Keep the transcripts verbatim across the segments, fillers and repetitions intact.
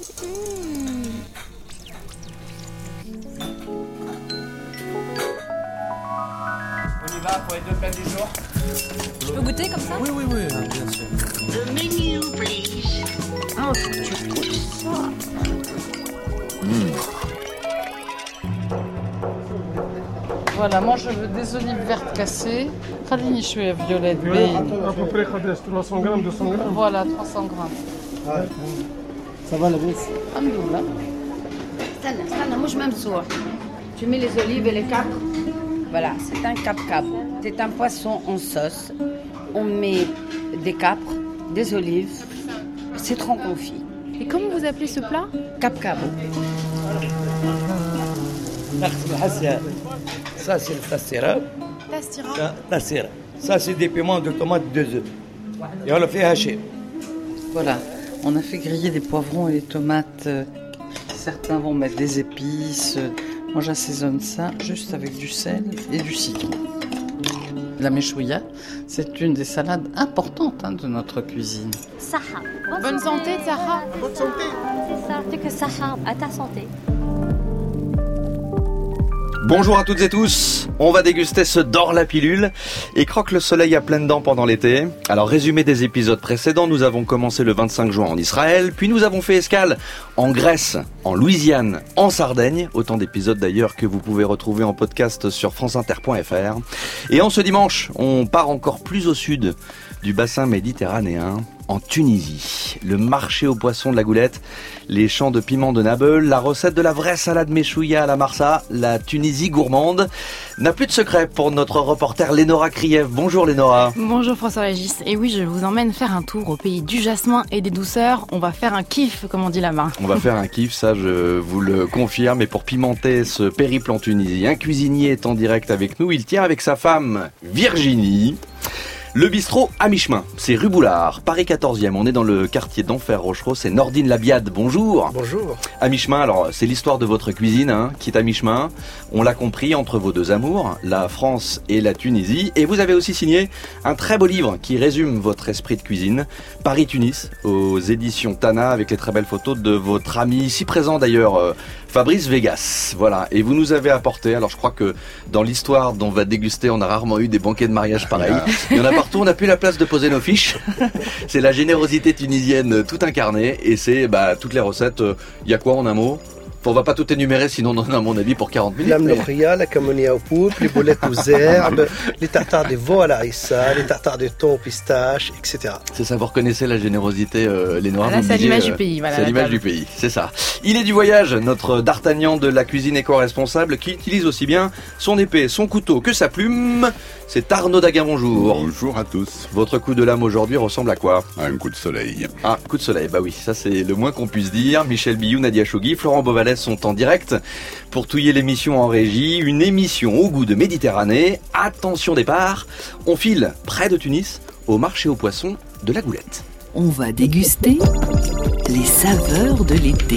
On y va pour les deux plats du jour. Je peux goûter comme ça? Oui, oui, oui, bien sûr. The menu, please. Oh, tu trouves ça? Mmh. Voilà, moi je veux des olives vertes cassées, خليني شوية violettes À peu près trois cents grammes, deux cents grammes. Voilà, trois cents grammes. Ouais. Ça va la baisse? Alhamdoulilah. استنى استنى مش ممسوح. Tu mets les olives et les capres. Voilà, c'est un cap-cap. C'est un poisson en sauce. On met des capres, des olives, citron confit. Et comment vous appelez ce plat? Cap-cap. Ça, c'est le tassira. Tastira. Tassira. Ça, c'est des piments de tomates deux œufs. Et on le fait hacher. Voilà, on a fait griller des poivrons et des tomates. Certains vont mettre des épices. Moi j'assaisonne ça juste avec du sel et du citron. La meshouya, c'est une des salades importantes hein, de notre cuisine. Saha. Bonne santé, Saha. Bonne santé. C'est ça, c'est que Saha, à ta santé. Bonjour à toutes et tous, on va déguster ce Dors la pilule et croque le soleil à pleines dents pendant l'été. Alors résumé des épisodes précédents, nous avons commencé le vingt-cinq juin en Israël, puis nous avons fait escale en Grèce, en Louisiane, en Sardaigne, autant d'épisodes d'ailleurs que vous pouvez retrouver en podcast sur franceinter point f r. Et en ce dimanche, on part encore plus au sud du bassin méditerranéen, en Tunisie. Le marché aux poissons de la Goulette, les champs de piment de Nabeul, la recette de la vraie salade meshouya à la Marsa, la Tunisie gourmande n'a plus de secret pour notre reporter Lénora Kriev. Bonjour Lénora. Bonjour François-Régis. Et oui, je vous emmène faire un tour au pays du jasmin et des douceurs. On va faire un kiff, comme on dit là-bas. On va faire un kiff, ça je vous le confirme. Et pour pimenter ce périple en Tunisie, un cuisinier est en direct avec nous. Il tient avec sa femme Virginie le bistrot à mi-chemin, c'est rue Boulard, Paris quatorzième. On est dans le quartier d'Enfer Rochereau, c'est Nordine Labiade. Bonjour. Bonjour. À mi-chemin, alors c'est l'histoire de votre cuisine hein, qui est à mi-chemin. On l'a compris, entre vos deux amours, la France et la Tunisie. Et vous avez aussi signé un très beau livre qui résume votre esprit de cuisine, Paris-Tunis, aux éditions Tana, avec les très belles photos de votre ami, ici présent d'ailleurs, euh, Fabrice Vegas. Voilà, et vous nous avez apporté, alors je crois que dans l'histoire dont on va déguster, on a rarement eu des banquets de mariage pareils. Il y en a partout, on n'a plus la place de poser nos fiches. C'est la générosité tunisienne tout incarnée, et c'est bah, toutes les recettes. Il y a quoi en un mot ? On va pas tout énumérer, sinon on en a à mon avis pour quarante minutes. L'âme lochria, la camonia au poulpe, les boulettes aux herbes, les tartares de veau à la harissa, les tartares de thon aux pistaches, et cetera. C'est ça, vous reconnaissez la générosité, euh, les Noirs. Là, c'est à l'image euh, du pays. Voilà, c'est à l'image du pays, c'est ça. Il est du voyage, notre d'Artagnan de la cuisine éco-responsable, qui utilise aussi bien son épée, son couteau que sa plume. C'est Arnaud Daguin, bonjour. Bonjour à tous. Votre coup de lame aujourd'hui ressemble à quoi ? Un coup de soleil. Ah, coup de soleil, bah oui, ça c'est le moins qu'on puisse dire. Michel Billou, Nadia Chougui, Florent Beauvalès sont en direct pour touiller l'émission en régie. Une émission au goût de Méditerranée. Attention départ, on file près de Tunis, au marché aux poissons de la Goulette. On va déguster les saveurs de l'été.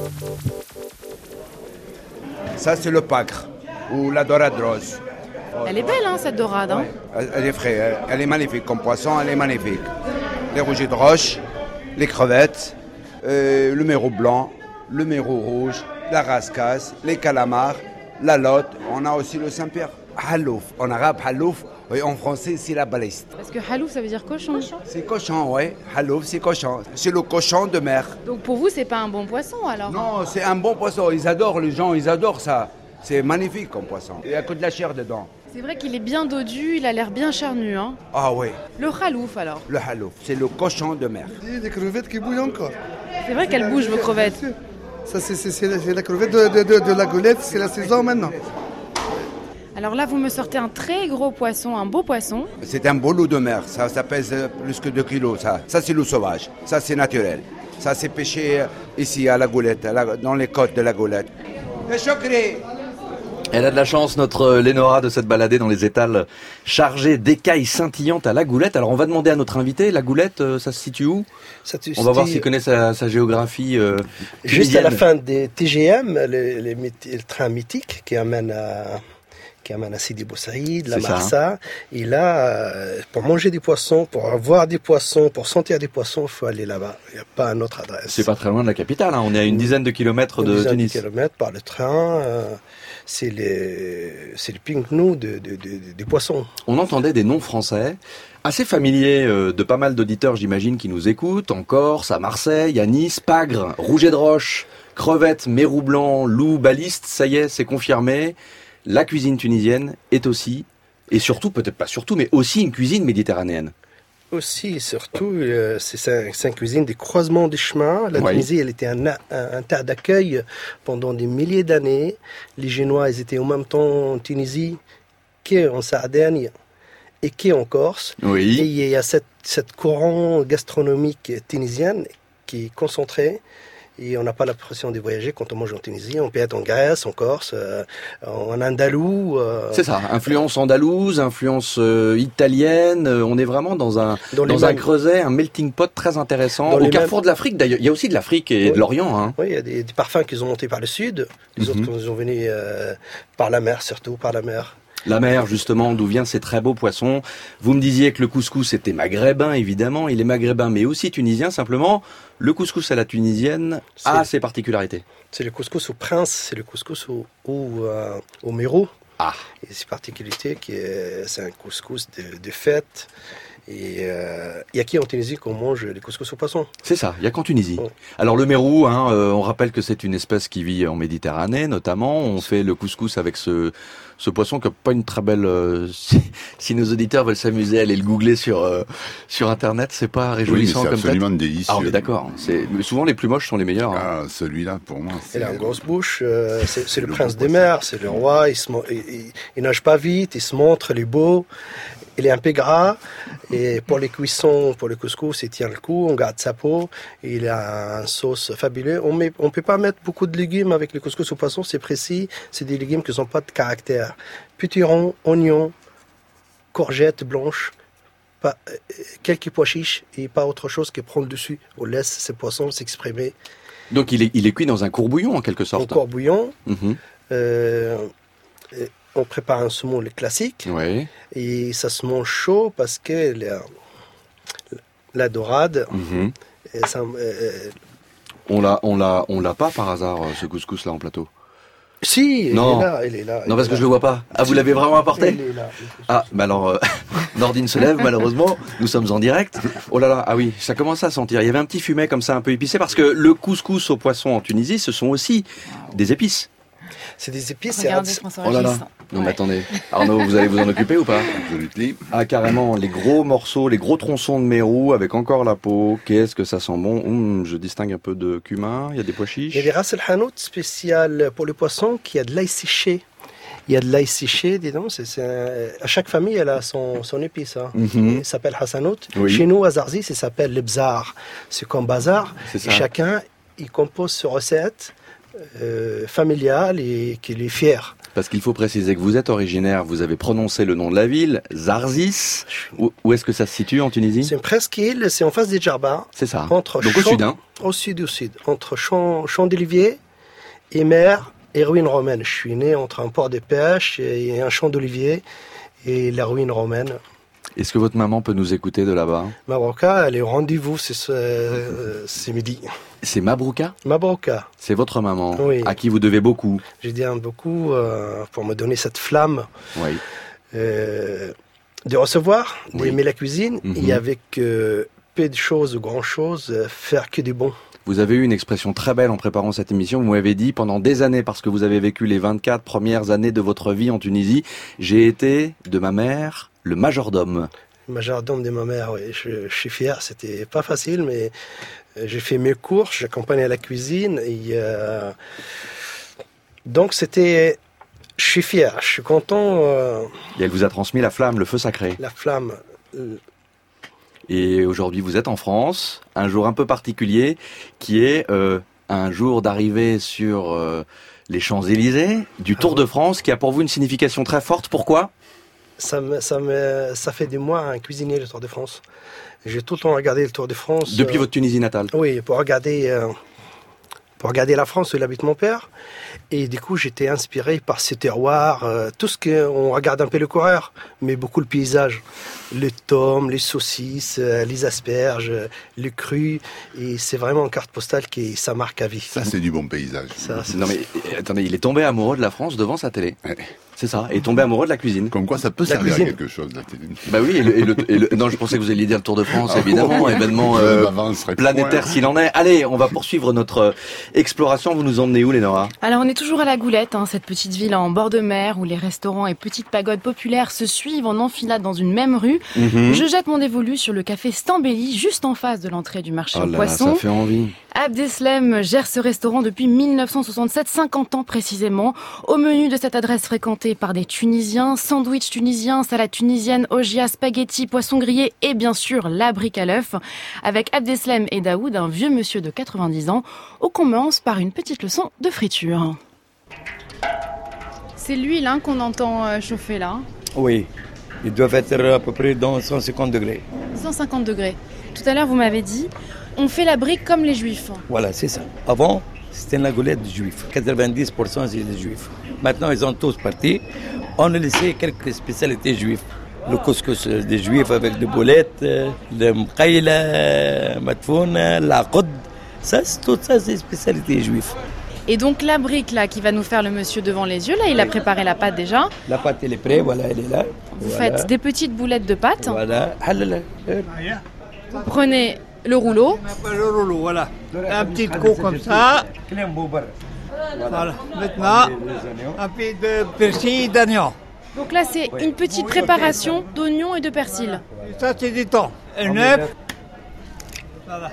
Ça c'est le pâquer, ou la dorade rose. Elle est belle, hein, cette dorade. Hein. Ouais. Elle est fraîche, elle est magnifique comme poisson, elle est magnifique. Les rouges de roche, les crevettes, euh, le méro blanc, le méro rouge, la rascasse, les calamars, la lotte. On a aussi le Saint-Pierre. Halouf, en arabe halouf, et en français c'est la baliste. Parce que halouf ça veut dire cochon. cochon. C'est cochon, ouais. Halouf c'est cochon. C'est le cochon de mer. Donc pour vous c'est pas un bon poisson alors ? Non, c'est un bon poisson. Ils adorent, les gens, ils adorent ça. C'est magnifique comme poisson. Il n'y a que de la chair dedans. C'est vrai qu'il est bien dodu, il a l'air bien charnu. Hein. Ah oui. Le halouf alors ? Le halouf, c'est le cochon de mer. Il y a des crevettes qui bougent encore. C'est vrai qu'elles bougent vos crevettes. Ça c'est, c'est, c'est, la, c'est la crevette de, de, de, de la Goulette, c'est la saison maintenant. Alors là vous me sortez un très gros poisson, un beau poisson. C'est un beau loup de mer, ça, ça pèse plus que deux kilos. Ça, ça c'est loup sauvage, ça c'est naturel. Ça c'est pêché ici à la Goulette, à la, dans les côtes de la Goulette. Le chocré. Elle a de la chance, notre Lénora, de s'être baladée dans les étals chargés d'écailles scintillantes à la Goulette. Alors on va demander à notre invité, la Goulette, ça se situe où ? Ça On va voir s'il connaît sa, sa géographie euh, juste à la fin des T G M, les, les, les trains mythiques qui amènent à, Kamana Sidi Boussaïd, la C'est ça, Marsa. Et là, euh, pour manger des poissons, pour avoir des poissons, pour sentir des poissons, il faut aller là-bas. Il n'y a pas une autre adresse. C'est pas très loin de la capitale, hein. On est à une dizaine de kilomètres Une de dizaine Tunis. de kilomètres par le train. euh, c'est les, c'est le pink-nous de, de, de- de- des poissons. On entendait des noms français, assez familiers euh, de pas mal d'auditeurs, j'imagine, qui nous écoutent, en Corse, à Marseille, à Nice, Pagre, Rouget de Roche, crevettes, mérou blanc, loup, baliste, ça y est, c'est confirmé. La cuisine tunisienne est aussi, et surtout, peut-être pas surtout, mais aussi une cuisine méditerranéenne. Aussi, et surtout, euh, c'est c'est- c'est une cuisine des croisements des chemins. La Oui. Tunisie, elle était un, a- un, un terre d'accueil pendant des milliers d'années. Les Génois, ils étaient en même temps en Tunisie qu'en Sardaigne et qu'en Corse. Oui. Et il y a cette, cette courant gastronomique tunisienne qui est concentrée. Et on n'a pas l'impression de voyager quand on mange en Tunisie. On peut être en Grèce, en Corse, euh, en Andalou. euh, C'est ça, influence andalouse, influence euh, italienne, euh, on est vraiment dans un Dans dans, les un mêmes- creuset, un melting pot très intéressant, Dans au les carrefour mêmes- de l'Afrique d'ailleurs. Il y a aussi de l'Afrique et Oui. de l'Orient. Hein. Oui, il y a des, des parfums qu'ils ont montés par le sud, les Mhm. autres ils ont venus euh, par la mer, surtout par la mer. La mer, justement, d'où viennent ces très beaux poissons. Vous me disiez que le couscous était maghrébin, évidemment. Il est maghrébin, mais aussi tunisien. Simplement, le couscous à la tunisienne a C'est- ses particularités. C'est le couscous au prince, c'est le couscous au, au, euh, au mérou. Ah, Et cette particularité, qui est, c'est un couscous de, de fête. Et euh, il y a qui en Tunisie qu'on mange les couscous au poisson? c'est ça, il y a qu'en Tunisie. Oh. Alors le mérou, hein, euh, on rappelle que c'est une espèce qui vit en Méditerranée, notamment. On fait le couscous avec ce, ce poisson qui n'a pas une très belle... euh, si, si nos auditeurs veulent s'amuser à aller le googler sur, euh, sur Internet, c'est pas Oui, mais réjouissant c'est comme absolument tête. délicieux. Ah, on est d'accord. C'est, mais souvent, les plus moches sont les meilleurs. hein. Ah, celui-là, pour moi, c'est... Il a une grosse bouche, euh, c'est, c'est le, le prince beau des poisson. mers, c'est le roi, il, se, mo- il, il- il nage pas vite, il se montre, il est beau, il est un peu gras, et pour les cuissons, pour le couscous, il tient le coup, on garde sa peau, et il a une sauce fabuleuse. On ne on peut pas mettre beaucoup de légumes avec le couscous au poisson, c'est précis, c'est des légumes qui n'ont pas de caractère. Puteron, oignons, courgettes blanches, pas, euh, quelques pois chiches, et pas autre chose qui prend le dessus. On laisse ces poissons s'exprimer. Donc il est, il est cuit dans un courbouillon, en quelque sorte. Encore bouillon. Mhm. Euh, et on prépare un saumon le classique Ouais. et ça se mange chaud parce que la, la dorade, Mhm. et ça, euh, On l'a, on l'a, on l'a pas par hasard, euh, ce couscous-là en plateau. si, Non. il est là, il est là. il Non, parce est que là. je le vois pas. Ah, vous l'avez vraiment apporté? Il est là, le couscous. Ah, bah alors, euh, Nordine se lève, malheureusement. Nous sommes en direct. Oh là là, ah oui, ça commence à sentir. Il y avait un petit fumet comme ça, un peu épicé, parce que le couscous au poisson en Tunisie, ce sont aussi des épices. C'est des épices, c'est Regardez, un- François Oh là là. Régis. Non, mais Ouais. attendez. Arnaud, vous allez vous en occuper ou pas? Absolument. Ah, carrément, les gros morceaux, les gros tronçons de mérou avec encore la peau. Qu'est-ce que ça sent bon. Hum, je distingue un peu de cumin. Il y a des pois chiches. Il y a des ras el hanout spéciales pour les poissons qui a de l'ail séché. Il y a de l'ail séché, dis donc. C'est, c'est un- à chaque famille, elle a son, son épice. Hein. Mhm. Il s'appelle Hassanout. Oui. Chez nous, à Zarzi, ça s'appelle le bzar. C'est comme bazar. C'est ça. Et chacun, il compose ses recettes euh, familiales et qu'il est fier. Parce qu'il faut préciser que vous êtes originaire, vous avez prononcé le nom de la ville, Zarzis. Où, où est-ce que ça se situe en Tunisie? C'est une presqu'île, c'est en face des Djerba. C'est ça. Entre Donc au champs- sud, hein. Au sud, au sud. Entre champs, champs d'olivier et mer et ruines romaines. Je suis né entre un port de pêche et un champ d'olivier et la ruine romaine. Est-ce que votre maman peut nous écouter de là-bas? Mabroka, elle est au rendez-vous, c'est, ce- euh, c'est midi. C'est Mabrouka? Mabroka, C'est votre maman, Oui. à qui vous devez beaucoup. j'ai dit un beaucoup euh, pour me donner cette flamme Oui. euh, de recevoir, Oui. d'aimer la cuisine Mhm. et avec euh, peu de choses ou grand chose, euh, faire que des bons. Vous avez eu une expression très belle en préparant cette émission. Vous m'avez dit, pendant des années, parce que vous avez vécu les vingt-quatre premières années de votre vie en Tunisie, j'ai été, de ma mère, le majordome. Majordome de ma mère, oui, je, je suis fier. C'était pas facile, mais euh, j'ai fait mes courses, j'accompagnais à la cuisine. Et, euh, donc c'était, je suis fier, je suis content. euh, Et elle vous a transmis la flamme, le feu sacré. la flamme. euh, Et aujourd'hui, vous êtes en France, un jour un peu particulier, qui est euh, un jour d'arrivée sur euh, les Champs-Élysées, du Tour de France, qui a pour vous une signification très forte. Pourquoi? Ça, me, ça, me, ça fait des mois un cuisinier le Tour de France. J'ai tout le temps regardé le Tour de France. Depuis euh, votre Tunisie natale. Oui, pour regarder euh, pour regarder la France où il habite mon père. Et du coup, j'étais inspiré par ce terroir, euh, tout ce qu'on regarde un peu le coureur, mais beaucoup le paysage. Le thym, les saucisses, euh, les asperges, euh, le cru. Et c'est vraiment une carte postale qui ça marque à vie. Ça, c'est du bon paysage. Ça, c'est Non mais attendez, il est tombé amoureux de la France devant sa télé. Ouais. C'est ça, et tombé amoureux de la cuisine. Comme quoi, ça peut La servir cuisine. à quelque chose, la télé. Bah oui, et le, et le, et le- non, je pensais que vous alliez dire le Tour de France, Ah, évidemment, ouais. événement Je euh, m'avancerai planétaire point. s'il en est. Allez, on va poursuivre notre euh, exploration. Vous nous emmenez où, Lénora? Alors on est toujours à la Goulette, hein, cette petite ville en bord de mer où les restaurants et petites pagodes populaires se suivent en enfilade dans une même rue. Mhm. Je jette mon dévolu sur le café Stambelli, juste en face de l'entrée du marché Oh aux là là, poissons. ça fait envie. Abdeslem gère ce restaurant depuis mille neuf cent soixante-sept, cinquante ans précisément. Au menu de cette adresse fréquentée par des Tunisiens, sandwich tunisien, salade tunisienne, ogia, spaghetti, poisson grillé et bien sûr la brique à l'œuf. Avec Abdeslem et Daoud, un vieux monsieur de quatre-vingt-dix ans, on commence par une petite leçon de friture. C'est l'huile hein, qu'on entend euh, chauffer là, Oui, ils doivent être à peu près dans cent cinquante degrés. cent cinquante degrés. Tout à l'heure vous m'avez dit, on fait la brique comme les juifs. Voilà, c'est ça. Avant, c'était la goulette des juifs. quatre-vingt-dix pour cent c'est des juifs. Maintenant, ils ont tous parti. On a laissé quelques spécialités juives. Le couscous des juifs avec des boulettes, euh, le mqayla, matfouna, la qod. Ça, c'est tout ça, c'est des spécialités juives. Et donc la brique là qui va nous faire le monsieur devant les yeux, là il a préparé la pâte déjà. La pâte, elle est prête, voilà, elle est là. Vous Voilà. faites des petites boulettes de pâte. Voilà. Halala. Vous prenez le rouleau. Le rouleau, voilà. Un petit coup comme ça. Voilà. Maintenant, un peu de persil et d'oignon. Donc là c'est une petite préparation d'oignons et de persil. Et ça, c'est du thon. Un œuf. Voilà.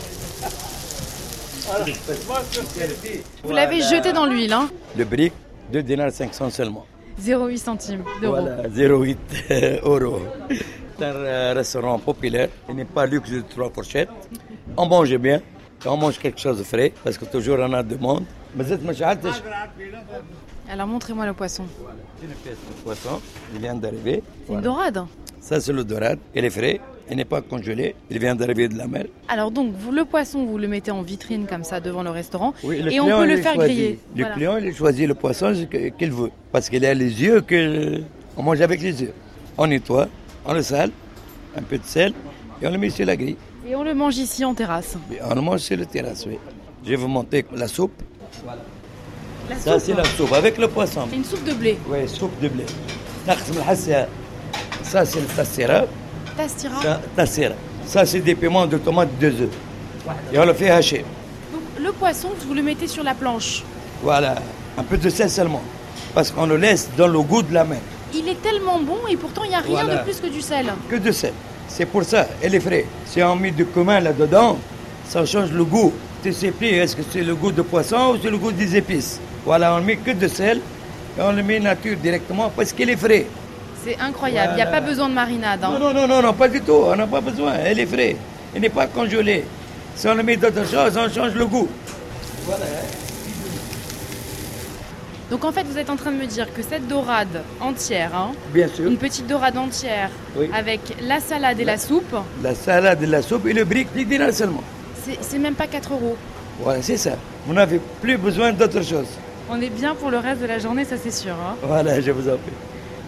Vous l'avez jeté dans l'huile, hein. Le brick, deux dinars cinq cents seulement. zéro virgule huit centimes d'euros. Voilà, zéro virgule huit euros. C'est un euh, restaurant populaire. Il n'est pas luxe de trois fourchettes. On mange bien. On mange quelque chose de frais parce que toujours on a de monde. Mais cette macha'atesh. Alors montrez-moi le poisson. Une pièce de poisson, il vient d'arriver. C'est une dorade. Ça, c'est le dorade. Il est frais. Il n'est pas congelé. Il vient d'arriver de la mer. Alors donc vous le poisson vous le mettez en vitrine comme ça devant le restaurant Oui, le et on client, peut il le faire choisit. griller. Le Voilà. client, il choisit le poisson que- qu'il veut. Parce qu'il a les yeux que on mange avec les yeux. On nettoie, on le sale, un peu de sel et on le met sur la grille. Et on le mange ici en terrasse. Et on le mange sur le terrasse, oui. Je vais vous montrer la soupe. La Ça, soupe. c'est la soupe avec le poisson. Une soupe de blé. Oui, soupe de blé. نقسم الحسة. Ça, c'est le tassira. Tastira. Ça, tassira. Ça, c'est des piments de tomates deux œufs. Et on le fait hacher. Donc le poisson vous le mettez sur la planche. Voilà. Un peu de sel seulement. Parce qu'on le laisse dans le goût de la mer. Il est tellement bon et pourtant il n'y a rien Voilà. de plus que du sel. Que de sel. C'est pour ça, elle est fraîche. Si on met du cumin là-dedans, ça change le goût. Tu sais plus, est-ce que c'est le goût de poisson ou c'est le goût des épices. Voilà, on met que de sel et on le met nature directement parce qu'il est frais. C'est incroyable, il n'y a pas besoin de marinade. hein. Non, non, non, non, non, pas du tout. On n'a pas besoin. Elle est fraîche. Elle n'est pas congelée. Si on le met d'autres choses, on change le goût. Voilà. Donc en fait vous êtes en train de me dire que cette dorade entière, hein, Bien sûr. une petite dorade entière Oui. avec la salade et la soupe, La salade et la soupe et le brick, dix dinars seulement. c'est c'est même pas quatre euros. Voilà, c'est ça. Vous n'avez plus besoin d'autre chose. On est bien pour le reste de la journée, ça c'est sûr. hein. Voilà, je vous en prie.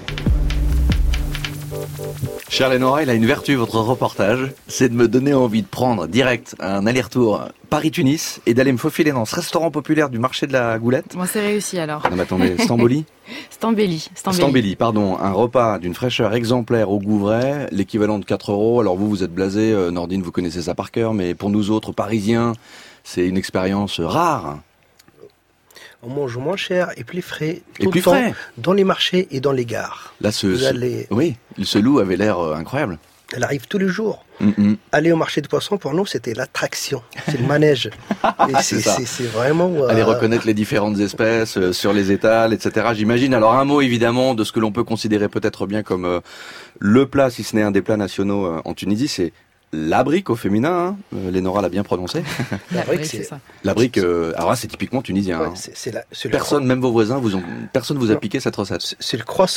Cher Lénora, il a une vertu, votre reportage, c'est de me donner envie de prendre direct un aller-retour Paris-Tunis et d'aller me faufiler dans ce restaurant populaire du marché de la Goulette. Bon, c'est réussi alors. Non mais attendez, Stamboli Stambelli. Stambelli. Stambelli, pardon, un repas d'une fraîcheur exemplaire au goût vrai, l'équivalent de quatre euros. Alors vous, vous êtes blasé, euh, Nordine, vous connaissez ça par cœur, mais pour nous autres Parisiens, c'est une expérience rare. On mange moins cher et plus frais Et tout plus le temps frais. dans les marchés et dans les gares. Là, ce, Vous ce- allez- oui, ce loup avait l'air euh, incroyable. Elle arrive tous les jours. Mm-mm. Aller au marché de poissons, pour nous, c'était l'attraction. C'est le manège. Et C'est c'est ça. c'est- c'est vraiment... euh, Aller reconnaître les différentes espèces euh, sur les étals, et cetera. J'imagine. Alors un mot évidemment de ce que l'on peut considérer peut-être bien comme euh, le plat, si ce n'est un des plats nationaux euh, en Tunisie, c'est la brique au féminin. Hein. Euh, Lénora l'a bien prononcé. La brique, oui, c'est- ça. La brique. Euh, alors là, c'est typiquement tunisien. ouais, hein. c'est- c'est la- c'est le Personne, cro- même vos voisins, vous ont, personne vous a Non. piqué cette recette. c'est- C'est le croissant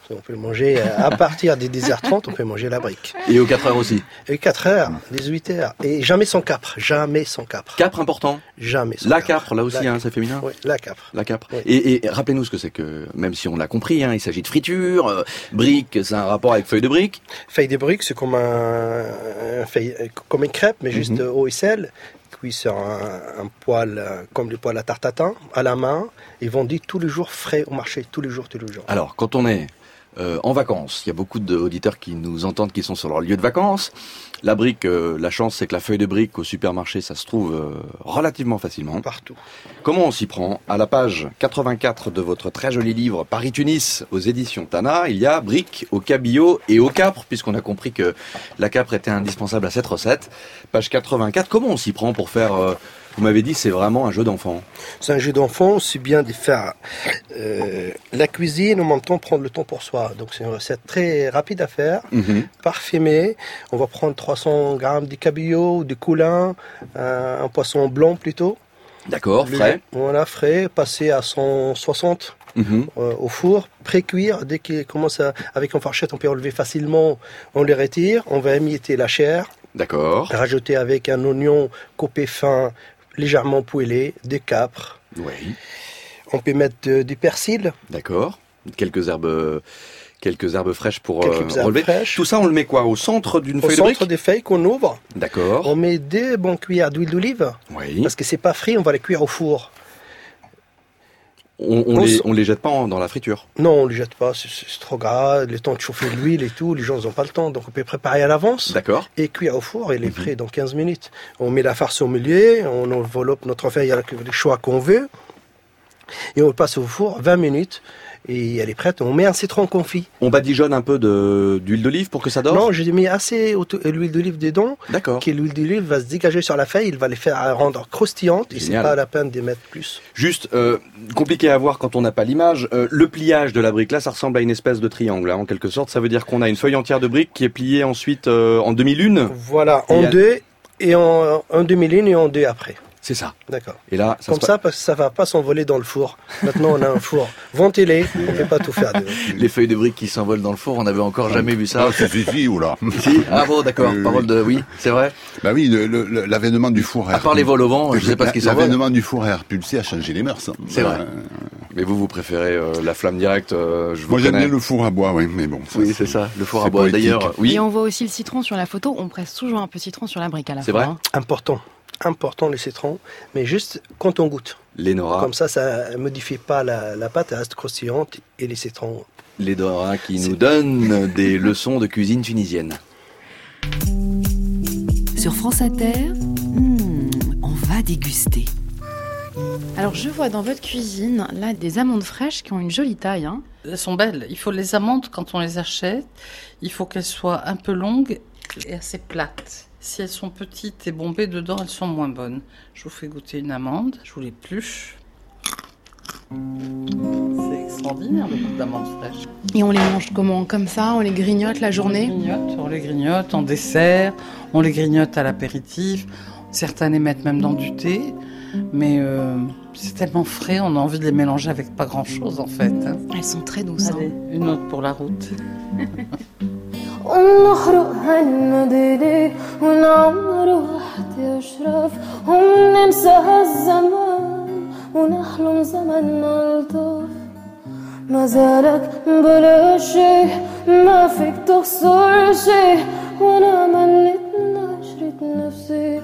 On peut manger, à partir des dix heures trente, on peut manger la brique. Et aux quatre heures aussi. Et quatre heures, dix-huit heures. Et jamais sans capre, jamais sans capre. Capre important. Jamais sans La capre. capre, là aussi, La hein, c'est féminin. Oui, la capre. La capre. Oui. Et, et rappelez-nous ce que c'est que, même si on l'a compris, hein, il s'agit de friture, euh, brique, c'est un rapport avec feuille de brique. Feuille de brique, c'est comme un, un feuille, comme une crêpe, mais juste Mhm. eau et sel, cuit sur un, un poêle, euh, comme le poêle à tarte tatin, à la main, et vendu tous les jours frais au marché, tous les jours, tous les jours. Alors, quand on est euh, en vacances, il y a beaucoup d'auditeurs qui nous entendent qui sont sur leur lieu de vacances. La brique, euh, la chance, c'est que la feuille de brique au supermarché, ça se trouve euh, relativement facilement. Partout. Comment on s'y prend? À la page quatre-vingt-quatre de votre très joli livre Paris-Tunis aux éditions Tana, il y a brique au cabillaud et au capre, puisqu'on a compris que la capre était indispensable à cette recette. Page quatre-vingt-quatre, comment on s'y prend pour faire... Euh, vous m'avez dit c'est vraiment un jeu d'enfant. C'est un jeu d'enfant, c'est bien de faire euh, la cuisine, en même temps prendre le temps pour soi. Donc c'est une recette très rapide à faire, Mmh. parfumée. On va prendre trois cents grammes de cabillaud, de coulin, un, un poisson blanc plutôt. D'accord, Le- frais. Voilà, frais, passé à cent soixante Mmh. euh, au four, pré-cuire. Dès qu'il commence à, avec une fourchette, on peut enlever facilement, on les retire. On va émietter la chair, D'accord. rajouter avec un oignon coupé fin, légèrement poêlé, des capres. Oui. On peut mettre de- du persil. D'accord. Quelques herbes, quelques herbes fraîches pour Quelques euh, herbes relever. fraîches. Tout ça, on le met quoi? Au centre d'une Au feuille de centre brique? des feuilles qu'on ouvre, D'accord. on met deux bonnes cuillères d'huile d'olive. Oui. Parce que c'est pas frit, on va les cuire au four. On, on on les, s- on les jette pas en- dans la friture. Non, on ne les jette pas, c'est c'est trop gras. Le temps de chauffer l'huile et tout, les gens n'ont pas le temps. Donc on peut préparer à l'avance D'accord. et cuire au four. Et il est Mhm. prêt dans quinze minutes. On met la farce au milieu, on enveloppe notre feuille avec les choix qu'on veut. Et on le passe au four vingt minutes. Et elle est prête. On met un citron confit. On badigeonne un peu de- d'huile d'olive pour que ça dort? Non, j'ai mis assez auto- l'huile d'olive dedans. D'accord. Que l'huile d'olive va se dégager sur la feuille. Il va les faire rendre croustillantes. Et c'est Génial. pas la peine d'y mettre plus. Juste, euh, compliqué à voir quand on n'a pas l'image, euh, le pliage de la brique, là, ça ressemble à une espèce de triangle, hein, en quelque sorte. Ça veut dire qu'on a une feuille entière de brique qui est pliée ensuite euh, en demi-lune. Voilà, Et en il y a- deux et en, en demi-ligne et en deux après. C'est ça. D'accord. Et là, ça Comme se ça, parce que ça va pas s'envoler dans le four. Maintenant, on a un four ventilé, on ne peut pas tout faire dedans. Les feuilles de briques qui s'envolent dans le four, on n'avait encore jamais vu ça. Ah, ça suffit, oula. Si, ah bon, d'accord, Euh, parole de... Oui, c'est vrai. Bah oui, le- le- le- l'avènement du four à À air. part les vols au vent, je sais pas ce qui s'envole. L'avènement du four à air pulsé a changé les mœurs. hein. C'est vrai. Euh, Mais vous, vous préférez euh, la flamme directe, euh, je vous Moi, j'aime connais. bien le four à bois, oui, mais bon. Oui, c'est ça, le four à c'est bois. poétique. D'ailleurs, oui, Et on voit aussi le citron sur la photo. On presse toujours un peu de citron sur la brique à la c'est fin. vrai. hein. Important, important le citron, mais juste quand on goûte. Lénora, Comme ça, ça ne modifie pas la, la pâte, elle reste croustillante et les citrons. Lénora qui nous donne des leçons de cuisine tunisienne. Sur France Inter, hmm, on va déguster. Alors je vois dans votre cuisine là des amandes fraîches qui ont une jolie taille. Hein. Elles sont belles. Il faut les amandes, quand on les achète, il faut qu'elles soient un peu longues et assez plates. Si elles sont petites et bombées dedans, elles sont moins bonnes. Je vous fais goûter une amande, je vous l'épluche. C'est extraordinaire le goût d'amandes fraîches. Et on les mange comment? Comme ça? On les grignote la On journée? les grignote, on les grignote en dessert, on les grignote à l'apéritif. Certains les mettent même dans du thé. Mais euh, c'est tellement frais, on a envie de les mélanger avec pas grand-chose en fait. hein. Elles sont très douces. hein. Allez, une autre pour la route. ونخرق هالمدينة ونعمر واحد يشرف وننسى هالزمان ونحلم زمننا لطف ما زالك بلا شي ما فيك تخسر شي وانا مليت من عشرة نفسي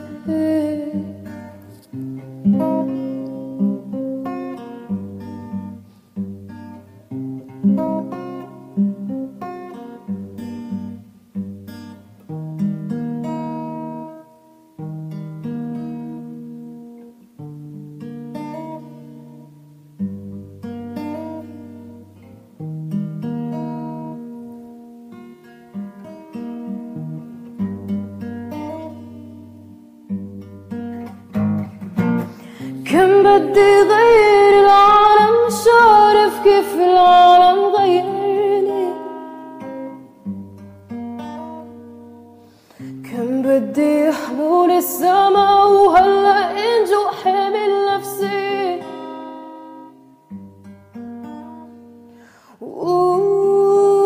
كان بدي غير العالم مش عارف كيف العالم غيرني كان بدي حمول السما وهلا انجو حامل نفسي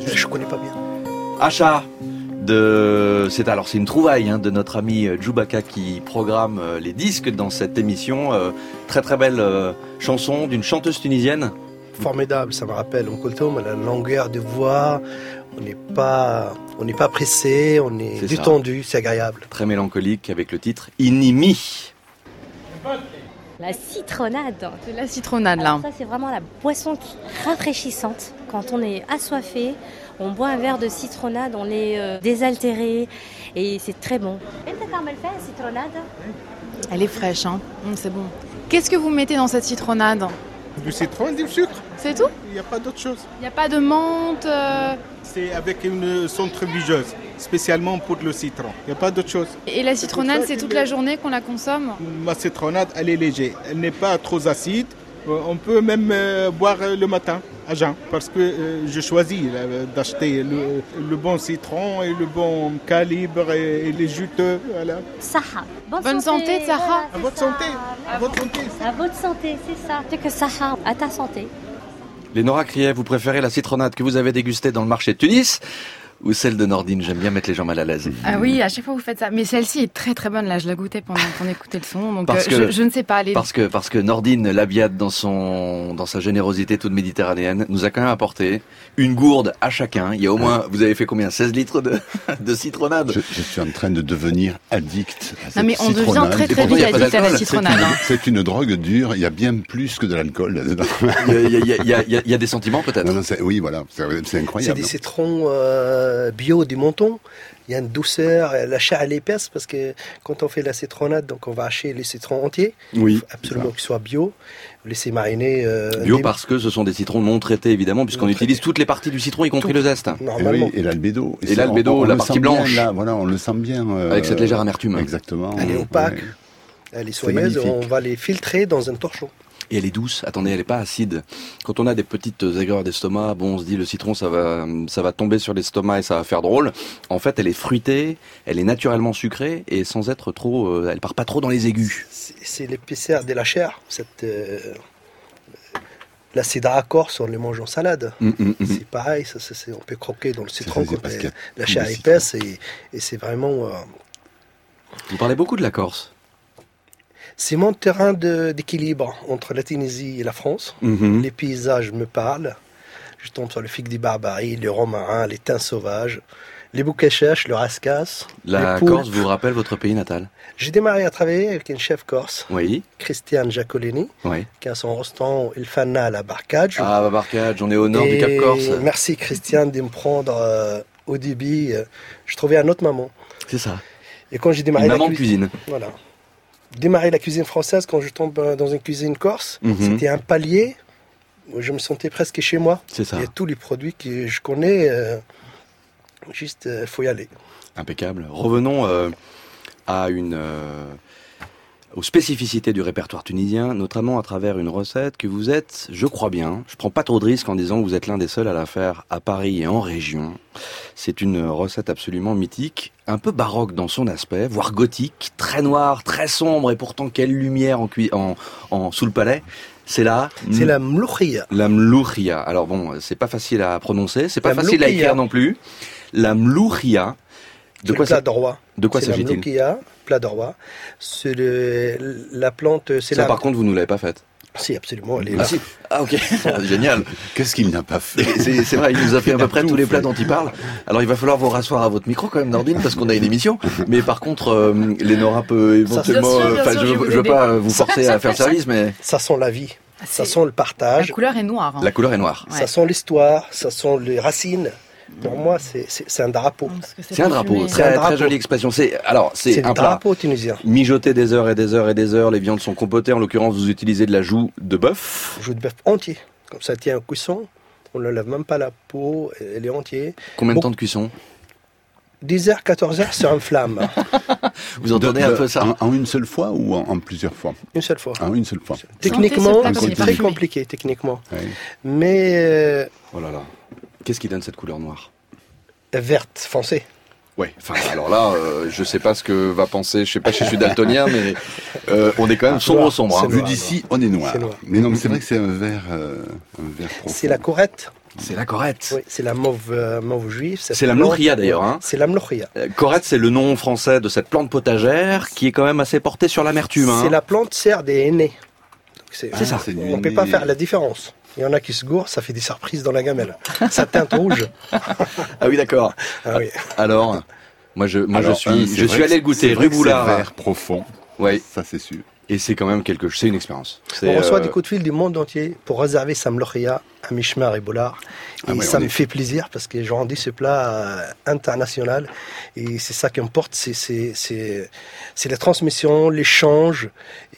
Je connais pas bien. Achat de... C'est alors c'est une trouvaille hein, de notre ami Djoubaka qui programme euh, les disques dans cette émission. Euh, très très belle euh, chanson d'une chanteuse tunisienne. Formidable, ça me rappelle. On Kulthum, la longueur de voix, on n'est pas, on n'est pas pressé, on est, C'est détendu, c'est agréable. Très mélancolique avec le titre Inimi. La citronnade. C'est la citronnade là. Alors ça c'est vraiment la boisson qui rafraîchissante. Quand on est assoiffé, on boit un verre de citronnade, on est euh, désaltéré et c'est très bon. Et comment elle fait la citronnade? Elle est fraîche, hein. Mmh, c'est bon. Qu'est-ce que vous mettez dans cette citronnade? Du citron et du sucre. C'est tout? Il n'y a pas d'autre chose. Il n'y a pas de menthe euh... C'est avec une centrifugeuse, spécialement pour le citron. Il n'y a pas d'autre chose. Et la citronnade, c'est toute la journée qu'on la consomme? Ma citronnade, elle est légère. Elle n'est pas trop acide. On peut même euh, boire le matin à jeun. Parce que euh, je choisis euh, d'acheter le, le bon citron et le bon calibre et, et les juteux. Voilà. Saha. Bonne, Bonne santé, santé Saha. Voilà, à votre santé. À votre santé. À votre santé, c'est ça. C'est que Saha, à ta santé. Lénora Krief, vous préférez la citronnade que vous avez dégustée dans le marché de Tunis ou celle de Nordine? J'aime bien mettre les gens mal à l'aise. Ah oui, à chaque fois vous faites ça. Mais celle-ci est très très bonne. Là, je la goûtais pendant qu'on écoutait le son. Donc parce euh, que, je, je ne sais pas. Les... Parce que parce que Nordine Labiade, dans son dans sa générosité toute méditerranéenne, nous a quand même apporté une gourde à chacun. Il y a au moins, vous avez fait combien? seize litres de de citronnade. Je, je suis en train de devenir addict à cette non mais on citronnade. devient très très vite addict à la citronnade. C'est une, c'est une drogue dure. Il y a bien plus que de l'alcool là-dedans. Il y a, il y a, il y a, il y a, il y a des sentiments peut-être. Non, non, c'est, oui, voilà, c'est, c'est incroyable. C'est des citrons euh, bio du Menton. Il y a une douceur, la chair elle est épaisse parce que quand on fait la citronnade, donc on va hacher les citrons entiers. Oui. Il faut absolument qu'ils soient bio. Vous laissez mariner. Euh, bio des... parce que ce sont des citrons non traités évidemment, puisqu'on utilise toutes les parties du citron, y compris Tout. le zeste. Normalement. Et, oui, et l'albédo. Et, et l'albédo, on, on la partie blanche. Bien, là, voilà, on le sent bien. Euh, Avec cette légère amertume. Exactement. Elle est opaque, ouais. Elle est soyeuse. On va les filtrer dans un torchon. Et elle est douce. Attendez, elle est pas acide. Quand on a des petites aigreurs d'estomac, bon, on se dit le citron, ça va, ça va tomber sur l'estomac et ça va faire drôle. En fait, elle est fruitée, elle est naturellement sucrée et sans être trop, euh, elle part pas trop dans les aigus. C'est, c'est l'épaisseur de la chair. Cette, euh, la cidra corse, on les mange en salade. Mmh, mmh, mmh. C'est pareil, ça, ça, c'est, on peut croquer dans le citron c'est, quand c'est elle, la chair est épaisse et, et c'est vraiment. Euh, Vous parlez beaucoup de la Corse. C'est mon terrain de, d'équilibre entre la Tunisie et la France. Mmh. Les paysages me parlent. Je tombe sur le fig des barbaries, les romarins, les thym sauvages, les bouquets sèches, le rascasse. La Corse vous rappelle votre pays natal? J'ai démarré à travailler avec une chef corse, oui. Christiane Giacolini, oui. qui a son restaurant Il Fanna à la Barcage. Ah, la Barcage, on est au nord et du Cap Corse. Merci Christiane de me prendre euh, au débit. Euh, je trouvais un autre maman. C'est ça. Et quand j'ai démarré une la maman cuisine, de cuisine. Voilà. Démarrer la cuisine française, quand je tombe dans une cuisine corse, mmh. c'était un palier où je me sentais presque chez moi. C'est ça. Il y a tous les produits que je connais, euh, juste il euh, faut y aller. Impeccable. Revenons euh, à une, euh, aux spécificités du répertoire tunisien, notamment à travers une recette que vous êtes, je crois bien, je prends pas trop de risques en disant que vous êtes l'un des seuls à la faire à Paris et en région. C'est une recette absolument mythique, un peu baroque dans son aspect, voire gothique, très noire, très sombre, et pourtant quelle lumière en, cui- en, en sous le palais. C'est la... C'est la mloukhia. La mloukhia. Alors bon, c'est pas facile à prononcer, c'est pas la facile à mloukhia. écrire non plus. La mloukhia. De quoi, plat de roi. De quoi c'est s'agit-il? La mloukhia, plat de roi. C'est le, la plante... C'est Ça, la... par contre, vous nous l'avez pas faite. Si, absolument. Elle est ah, si. ah, ok. Génial. Qu'est-ce qu'il n'a pas fait? c'est, c'est vrai, il nous a fait à peu près tous les plats dont il parle. Alors, il va falloir vous rasseoir à votre micro quand même, Nordine, parce qu'on a une émission. Mais par contre, euh, Lénora peut éventuellement... Enfin, je, je veux pas vous forcer ça, à faire service, mais... Ça sent la vie. Ça sent le partage. La couleur est noire. Hein. La couleur est noire. Ouais. Ça sent l'histoire, ça sent les racines. Pour moi, c'est, c'est, c'est un drapeau. C'est, c'est un drapeau, très, un drapeau. Très jolie expression. C'est, alors, c'est, c'est un un drapeau tunisien. Mijoté des heures et des heures et des heures, les viandes sont compotées. En l'occurrence, vous utilisez de la joue de bœuf. Joue de bœuf entier. Comme ça tient un cuisson. On ne lève même pas la peau, elle est entière. Combien bon. de temps de cuisson? dix heures, quatorze heures sur une flamme. Vous entendez de, de, un peu ça en, en une seule fois ou en, en plusieurs fois? Une seule fois. En une seule fois. Techniquement, c'est très compliqué, techniquement. Oui. Mais... Euh, oh là là. Qu'est-ce qui donne cette couleur noire? Verte, foncée. Ouais, enfin, alors là, euh, je sais pas ce que va penser, je sais pas si je suis daltonien, mais euh, on est quand même sombre sombre. Hein. Vu d'ici, on est noir. C'est noir. Mais non, mais c'est vrai que c'est un vert, euh, un vert profond. C'est la courette. C'est la corette. Oui, c'est la mauve, euh, mauve juive. C'est la mlouchia d'ailleurs. Hein. C'est la mlouchia. Euh, corette, c'est le nom français de cette plante potagère qui est quand même assez portée sur l'amertume. Hein. C'est la plante serre des aînés. C'est, c'est ça. C'est on ne peut pas faire la différence. Il y en a qui se gourent, ça fait des surprises dans la gamelle. Ça teinte rouge. Ah oui, d'accord. Ah oui. Alors, moi je, moi Alors, je suis, je suis vrai, allé le goûter, rue Boulard. C'est vert profond. Oui, ça c'est sûr. Et c'est quand même quelque chose, c'est une expérience. C'est, on reçoit euh... des coups de fil du monde entier pour réserver sa mlouchia à Mishmar et Boulard. Et ah ouais, ça me est... fait plaisir parce que j'ai rendu ce plat euh, international. Et c'est ça qui importe, c'est, c'est, c'est, c'est la transmission, l'échange.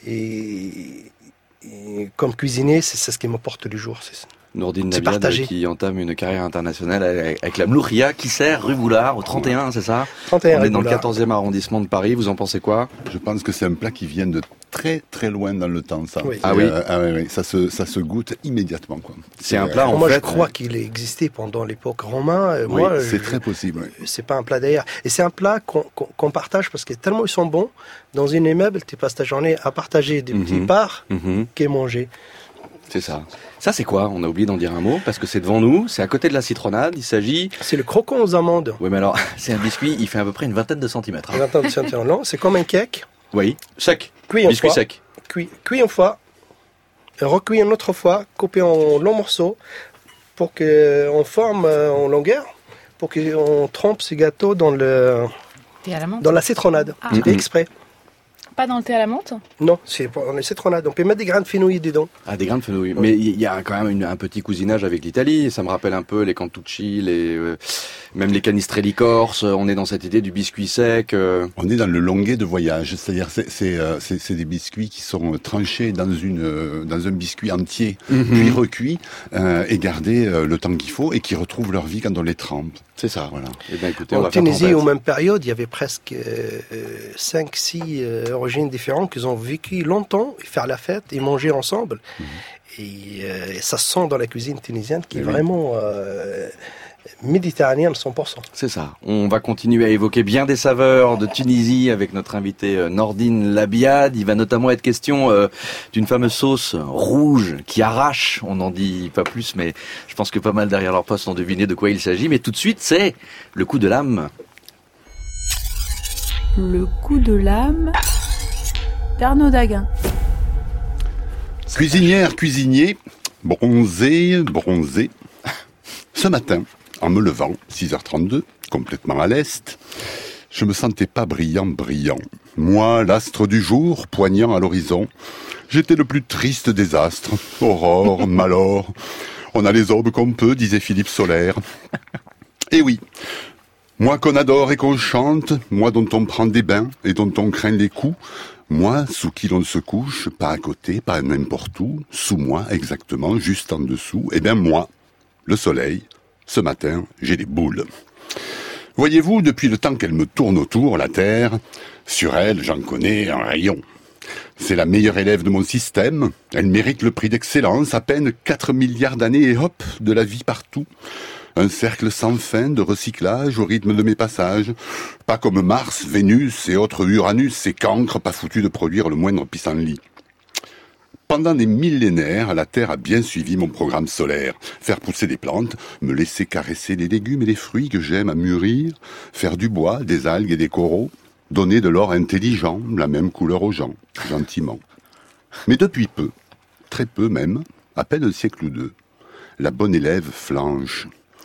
Et, et comme cuisinier, c'est, c'est ce qui m'apporte tous les jours. C'est, Nourdine Nabiad qui entame une carrière internationale avec la mlouchia qui sert rue Boulard au trente et un, c'est ça? trente et un. On est dans le quatorzième arrondissement de Paris, vous en pensez quoi? Je pense que c'est un plat qui vient de très très loin dans le temps, ça. Oui. Ah oui, euh, ah oui, oui. Ça se ça se goûte immédiatement, quoi. C'est un plat en moi, fait. Moi, je crois qu'il existait pendant l'époque romaine. Oui, moi, c'est je, très possible. Oui. C'est pas un plat d'ailleurs, et c'est un plat qu'on, qu'on, qu'on partage parce que tellement ils sont bons. Dans une immeuble, tu passes ta journée à partager des mm-hmm. petits parts mm-hmm. qu'à manger. C'est ça. Ça, c'est quoi? On a oublié d'en dire un mot, parce que c'est devant nous, c'est à côté de la citronnade, il s'agit... C'est le croquant aux amandes. Oui, mais alors, c'est un biscuit, il fait à peu près une vingtaine de centimètres. Hein. Une vingtaine de centimètres, non, c'est comme un cake. Oui, sec. Cuit en biscuit fois. sec. Cuit, cuit une fois, recuit une autre fois, coupé en longs morceaux, pour qu'on forme en longueur, pour qu'on trempe ce gâteau dans, le, dans la citronnade. Ah. C'est exprès. Pas dans le thé à la menthe? Non, c'est pour les citronnades. On peut mettre des grains de fenouil dedans. Ah, des grains de fenouil. Oui. Mais il y a quand même une, un petit cousinage avec l'Italie. Ça me rappelle un peu les cantucci, les, euh, même les canistrelli corse. On est dans cette idée du biscuit sec. Euh... On est dans le longuet de voyage. C'est-à-dire, c'est, c'est, euh, c'est, c'est des biscuits qui sont tranchés dans une, euh, dans un biscuit entier, mm-hmm. puis recuits, euh, et gardés euh, le temps qu'il faut, et qui retrouvent leur vie quand on les trempe. C'est ça, voilà. Eh bien, écoutez, en on va Tunisie, faire aux mêmes périodes, il y avait presque cinq six euh, origines différentes qui ont vécu longtemps, et faire la fête et manger ensemble. Mmh. Et, euh, et ça se sent dans la cuisine tunisienne qui et est oui. vraiment euh, méditerranéenne cent pour cent. C'est ça. On va continuer à évoquer bien des saveurs de Tunisie avec notre invité euh, Nordine Labiad. Il va notamment être question euh, d'une fameuse sauce rouge qui arrache. On n'en dit pas plus, mais je pense que pas mal derrière leur poste ont deviné de quoi il s'agit. Mais tout de suite, c'est le coup de l'âme. Le coup de l'âme d'Arnaud Daguin. Cuisinière, cuisinier, bronzé, bronzé. Ce matin, en me levant, six heures trente-deux, complètement à l'est, je me sentais pas brillant, brillant. Moi, l'astre du jour, poignant à l'horizon, j'étais le plus triste des astres. Aurore, malheur, on a les aubes qu'on peut, disait Philippe Solaire. Et oui, moi qu'on adore et qu'on chante, moi dont on prend des bains et dont on craint les coups, moi, sous qui l'on se couche, pas à côté, pas n'importe où, sous moi, exactement, juste en dessous, eh bien moi, le soleil, ce matin, j'ai des boules. Voyez-vous, depuis le temps qu'elle me tourne autour, la Terre, sur elle, j'en connais un rayon. C'est la meilleure élève de mon système, elle mérite le prix d'excellence, à peine quatre milliards d'années et hop, de la vie partout. Un cercle sans fin de recyclage au rythme de mes passages. Pas comme Mars, Vénus et autres Uranus et cancres pas foutus de produire le moindre pissenlit. Pendant des millénaires, la Terre a bien suivi mon programme solaire. Faire pousser des plantes, me laisser caresser les légumes et les fruits que j'aime à mûrir, faire du bois, des algues et des coraux, donner de l'or intelligent, la même couleur aux gens, gentiment. Mais depuis peu, très peu même, à peine un siècle ou deux, la bonne élève flanche.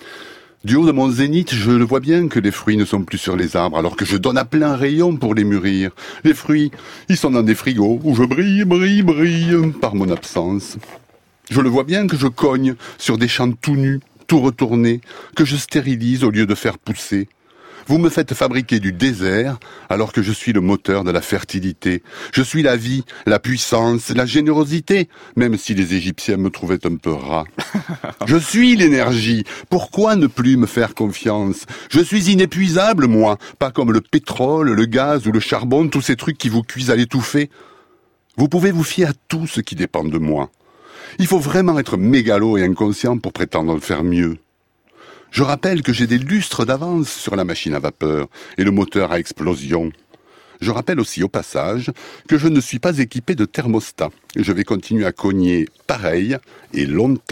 Du haut de mon zénith, je le vois bien que les fruits ne sont plus sur les arbres, alors que je donne à plein rayon pour les mûrir. Les fruits, ils sont dans des frigos, où je brille, brille, brille, par mon absence. Je le vois bien que je cogne sur des champs tout nus, tout retournés, que je stérilise au lieu de faire pousser. Vous me faites fabriquer du désert, alors que je suis le moteur de la fertilité. Je suis la vie, la puissance, la générosité, même si les Égyptiens me trouvaient un peu rat. Je suis l'énergie, pourquoi ne plus me faire confiance? Je suis inépuisable, moi, pas comme le pétrole, le gaz ou le charbon, tous ces trucs qui vous cuisent à l'étouffer. Vous pouvez vous fier à tout ce qui dépend de moi. Il faut vraiment être mégalo et inconscient pour prétendre faire mieux. Je rappelle que j'ai des lustres d'avance sur la machine à vapeur et le moteur à explosion. Je rappelle aussi au passage que je ne suis pas équipé de thermostat. Je vais continuer à cogner pareil et longtemps.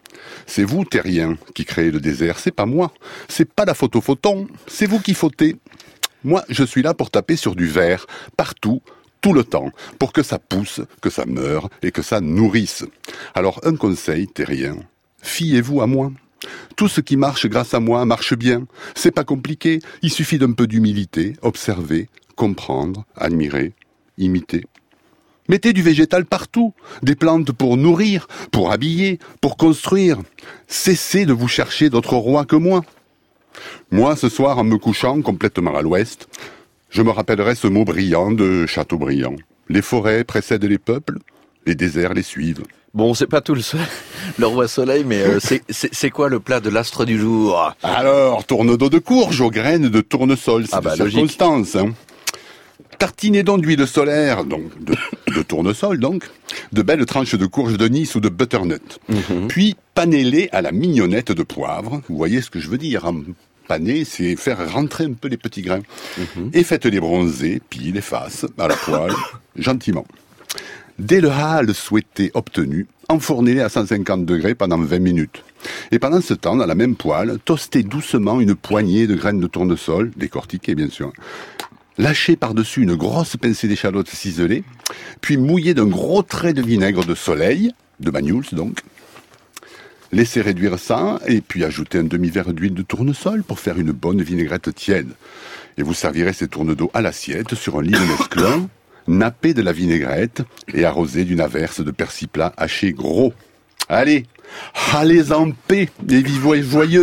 C'est vous, terriens, qui créez le désert, c'est pas moi. C'est pas la photo-photon, c'est vous qui fautez. Moi, je suis là pour taper sur du verre, partout, tout le temps, pour que ça pousse, que ça meure et que ça nourrisse. Alors, un conseil, terrien, fiez-vous à moi. Tout ce qui marche grâce à moi marche bien. C'est pas compliqué, il suffit d'un peu d'humilité, observer, comprendre, admirer, imiter. Mettez du végétal partout, des plantes pour nourrir, pour habiller, pour construire. Cessez de vous chercher d'autres rois que moi. Moi, ce soir, en me couchant complètement à l'ouest, je me rappellerai ce mot brillant de Chateaubriand. Les forêts précèdent les peuples, les déserts les suivent. Bon, c'est pas tout le, soleil, le roi soleil, mais euh, c'est, c'est, c'est quoi le plat de l'astre du jour? Alors, tourne-dos de courge aux graines de tournesol, c'est ah bah, de circonstance. Hein. Tartinez donc d'huile solaire, donc de, de tournesol donc, de belles tranches de courge de Nice ou de butternut. Mm-hmm. Puis panez-les à la mignonnette de poivre. Vous voyez ce que je veux dire, hein. Paner, c'est faire rentrer un peu les petits grains. Mm-hmm. Et faites-les bronzer, pile et face, à la poêle, gentiment. Dès le hâle souhaité obtenu, enfournez-les à cent cinquante degrés pendant vingt minutes. Et pendant ce temps, dans la même poêle, toastez doucement une poignée de graines de tournesol, décortiquées bien sûr. Lâchez par-dessus une grosse pincée d'échalotes ciselées, puis mouillez d'un gros trait de vinaigre de soleil, de Banyuls donc. Laissez réduire ça, et puis ajoutez un demi-verre d'huile de tournesol pour faire une bonne vinaigrette tiède. Et vous servirez ces tournes d'eau à l'assiette sur un lit de mesclun, nappé de la vinaigrette et arrosé d'une averse de persil plat haché gros. Allez, allez en paix et vivez joyeux.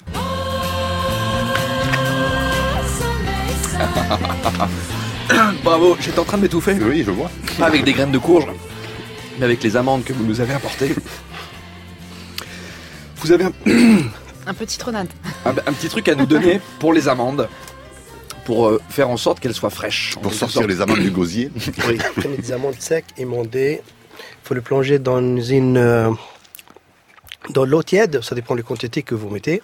Bravo, j'étais en train de m'étouffer. Oui, je vois. Pas avec des graines de courge, mais avec les amandes que vous nous avez apportées. Vous avez un... un peu citronnade. Un, un petit truc à nous donner pour les amandes, pour euh, faire en sorte qu'elles soient fraîches. Pour sortir les amandes du gosier. Oui. Prenez des amandes secs, émondées. Il faut les plonger dans une euh, dans l'eau tiède. Ça dépend des quantités que vous mettez.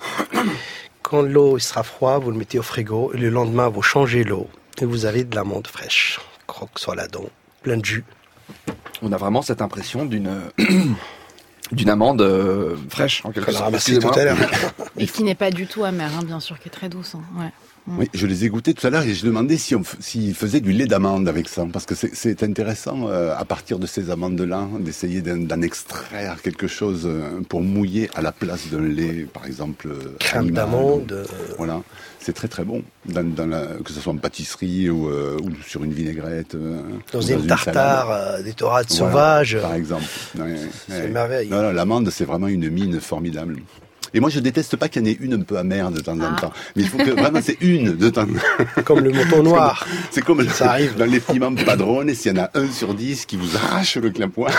Quand l'eau sera froide, vous le mettez au frigo. Et le lendemain, vous changez l'eau. Et vous avez de l'amande fraîche. Croque sur la dent. Plein de jus. On a vraiment cette impression d'une... d'une amande euh, fraîche, en quelque sorte. Tout à l'heure. Et qui n'est pas du tout amère, hein, bien sûr, qui est très douce. Hein. Ouais. Oui, je les ai goûtés tout à l'heure et je demandais si on, s'ils faisaient du lait d'amande avec ça, parce que c'est, c'est intéressant, euh, à partir de ces amandes-là, d'essayer d'en, d'en extraire quelque chose euh, pour mouiller à la place d'un lait, par exemple. Euh, Crème animal, d'amande. Euh... Voilà, c'est très très bon, dans, dans la, que ce soit en pâtisserie ou, euh, ou sur une vinaigrette. Euh, dans, une dans une tartare, euh, des torades voilà, sauvages. Par exemple. Ouais, c'est ouais. merveilleux. Non, non, l'amande, c'est vraiment une mine formidable. Et moi, je déteste pas qu'il y en ait une un peu amère de temps en temps. Mais il faut que vraiment c'est une de temps en temps. Comme le mouton noir. C'est comme, c'est comme ça le, arrive. Dans les piments padrones, s'il y en a un sur dix qui vous arrache le clapois.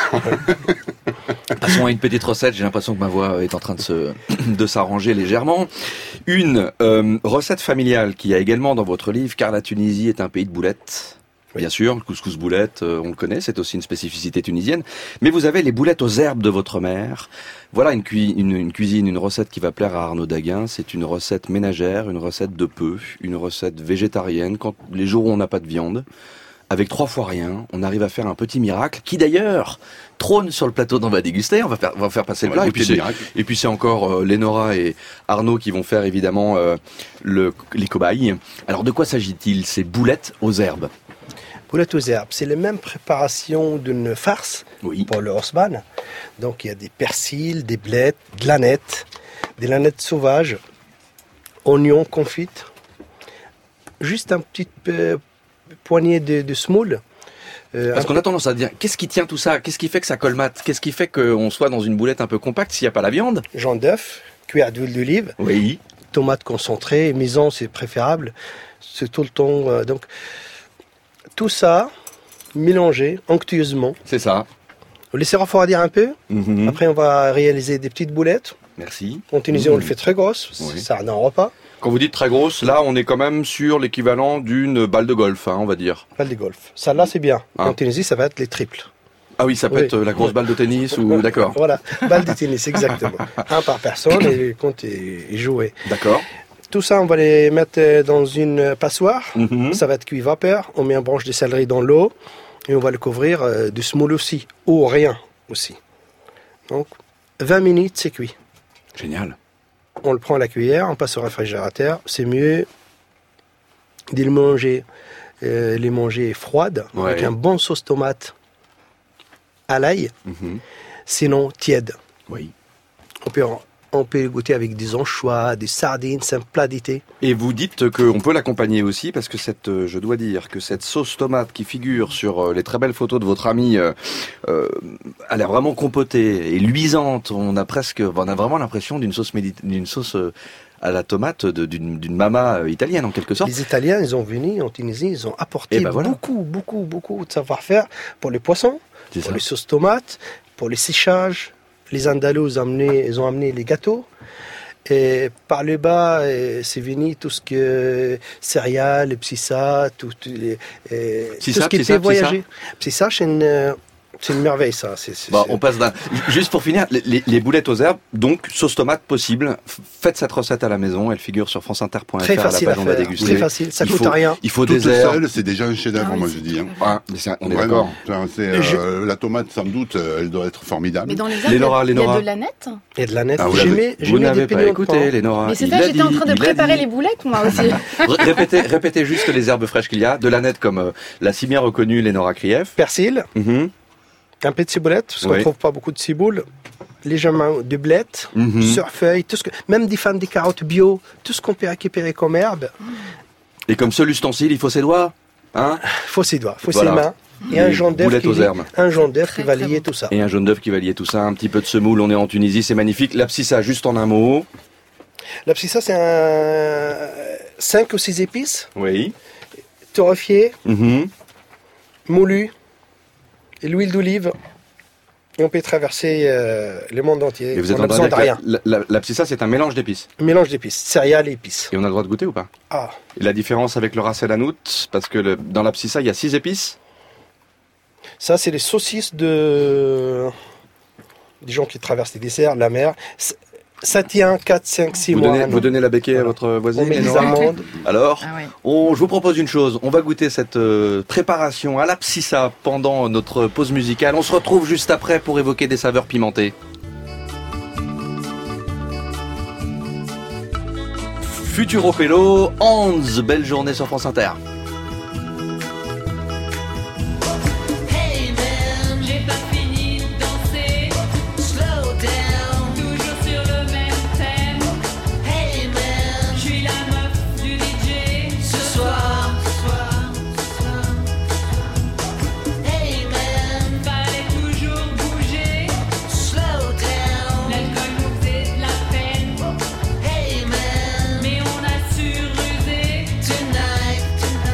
Passons à une petite recette. J'ai l'impression que ma voix est en train de se, de s'arranger légèrement. Une euh, recette familiale qu'il y a également dans votre livre, car la Tunisie est un pays de boulettes. Bien sûr, le couscous boulette, euh, on le connaît, c'est aussi une spécificité tunisienne. Mais vous avez les boulettes aux herbes de votre mère. Voilà une, cu- une, une cuisine, une recette qui va plaire à Arnaud Daguin. C'est une recette ménagère, une recette de peu, une recette végétarienne. Quand les jours où on n'a pas de viande, avec trois fois rien, on arrive à faire un petit miracle qui d'ailleurs trône sur le plateau d'On va déguster. On va faire, on va faire passer le plat. Et puis, c'est, et puis c'est encore euh, Lénora et Arnaud qui vont faire évidemment euh, le, les cobayes. Alors de quoi s'agit-il, ces boulettes aux herbes? Boulettes aux herbes, c'est la même préparation d'une farce oui. pour le Haussmann. Donc il y a des persils, des blettes, de l'agnette, des lanettes sauvages, oignons confites, juste un petit euh, poignée de, de semoule. Euh, Parce qu'on a tendance à dire, qu'est-ce qui tient tout ça? Qu'est-ce qui fait que ça colmate? Qu'est-ce qui fait qu'on soit dans une boulette un peu compacte s'il n'y a pas la viande? Jaune d'œuf, cuillère d'huile d'olive, oui. Tomates concentrées, maison c'est préférable. C'est tout le temps... Euh, donc, tout ça, mélangé onctueusement. C'est ça. On laisse refroidir un peu. Mm-hmm. Après, on va réaliser des petites boulettes. Merci. En Tunisie, mmh. on le fait très grosse. Oui. Ça n'a un repas. Quand vous dites très grosse, là, on est quand même sur l'équivalent d'une balle de golf, hein, on va dire. Balle de golf. Ça, là, c'est bien. Ah. En Tunisie, ça va être les triples. Ah oui, ça peut oui. être la grosse balle de tennis ou... D'accord. Voilà, balle de tennis, exactement. Un par personne et le compte est joué. D'accord. Tout ça, on va les mettre dans une passoire. Mm-hmm. Ça va être cuit vapeur. On met une branche de céleri dans l'eau et on va le couvrir de semoule aussi, ou rien aussi. Donc, vingt minutes, c'est cuit. Génial. On le prend à la cuillère, on passe au réfrigérateur. C'est mieux de les manger, euh, les manger froides, Ouais. avec un bon sauce tomate à l'ail. Mhm. Sinon, tiède. Oui. On peut, on peut goûter avec des anchois, des sardines, c'est un plat d'été. Et vous dites qu'on peut l'accompagner aussi parce que cette, euh, je dois dire que cette sauce tomate qui figure sur euh, les très belles photos de votre ami, euh, euh, elle est vraiment compotée et luisante. On a presque, on a vraiment l'impression d'une sauce médit- d'une sauce euh, à la tomate de- d'une, d'une mama euh, italienne en quelque sorte. Les Italiens, ils ont venu en Tunisie, ils ont apporté Eh ben voilà. beaucoup, beaucoup, beaucoup de savoir-faire pour les poissons, C'est pour ça. les sauces tomates, pour les séchages. Les Andalous ils ont amené, ils ont amené les gâteaux. Et par le bas, euh, c'est venu tout ce que céréales, psissa, tout, tout, les, euh, tout Psissa, ce qui psissa, était voyager. Psissa, c'est une, euh, c'est une merveille, ça. C'est, c'est, Bon, c'est- on passe d'un. Juste pour finir, les, les- les boulettes aux herbes, donc sauce tomate possible. F- Faites cette recette à la maison, elle figure sur franceinter point f r Très à la facile page à on va faire, déguster. très facile, ça Il coûte faut- rien. Il faut Toute des herbes. seule, c'est déjà un chef-d'œuvre, Ah oui, moi c'est je dis. Hein. Ah, mais c'est- on est d'accord. Vraiment. Enfin, c'est, euh, La tomate, sans doute, euh, elle doit être formidable. Mais dans les Les herbes, il y a- Laura, les il y a Laura. de l'aneth. Et de la nette. Ah, vous J'ai l'avez- mis, j'ai Vous mis des n'avez pas pignons de écouté, pain. les Nora. Mais c'est Il ça, l'a j'étais en dit, train de il l'a préparer dit. les boulettes, moi aussi. Ré- Répétez, répétez juste les herbes fraîches qu'il y a. De la nette comme euh, la si bien reconnue Lénora Krief. Persil, Mhm. un peu de ciboulette, parce qu'on Oui. trouve pas beaucoup de ciboule. Légèrement de blettes, Mhm. surfeuilles, tout ce que, même des fans des carottes bio, tout ce qu'on peut récupérer comme herbe, Et comme seul ustensile, il faut ses doigts. Hein faut ses doigts, faut Voilà. ses mains. Et Des un jaune d'œuf boulettes qui, aux lie- herbes. un jaune d'œuf qui Très, va très lier bon. tout ça. Et un jaune d'œuf qui va lier tout ça. Un petit peu de semoule, on est en Tunisie, c'est magnifique. La psissa, juste en un mot. La psissa, c'est un cinq ou six épices, Oui. torréfiées, Mhm. moulues, et l'huile d'olive. Et on peut traverser euh, le monde entier. Et vous êtes on en a train besoin de de dire rien. que la, la, la psissa, c'est un mélange d'épices. Un mélange d'épices, céréales et épices. Et on a le droit de goûter ou pas? Ah, Et la différence avec le ras el hanout, parce que le- dans la psissa, il y a six épices. ça, c'est les saucisses de des gens qui traversent les desserts, la mer. C- Ça tient quatre, cinq, six Vous mois. donnez, un an. vous donnez la béquille à votre voisine, On met des Lénora amandes. Alors, Ah ouais. on, je vous propose une chose. On va goûter cette euh, préparation à la psissa pendant notre pause musicale. On se retrouve juste après pour évoquer des saveurs pimentées. Futuro Pélo, Hans, belle journée sur France Inter. Hey man, j'ai pas fini de danser. Slow down, toujours sur le même thème. Hey man, je suis la meuf du D J ce soir. ce soir, ce soir. Hey man, fallait toujours bouger. Slow down, l'alcool nous faisait de la peine. Hey man, mais on a su ruser. Tonight, tonight.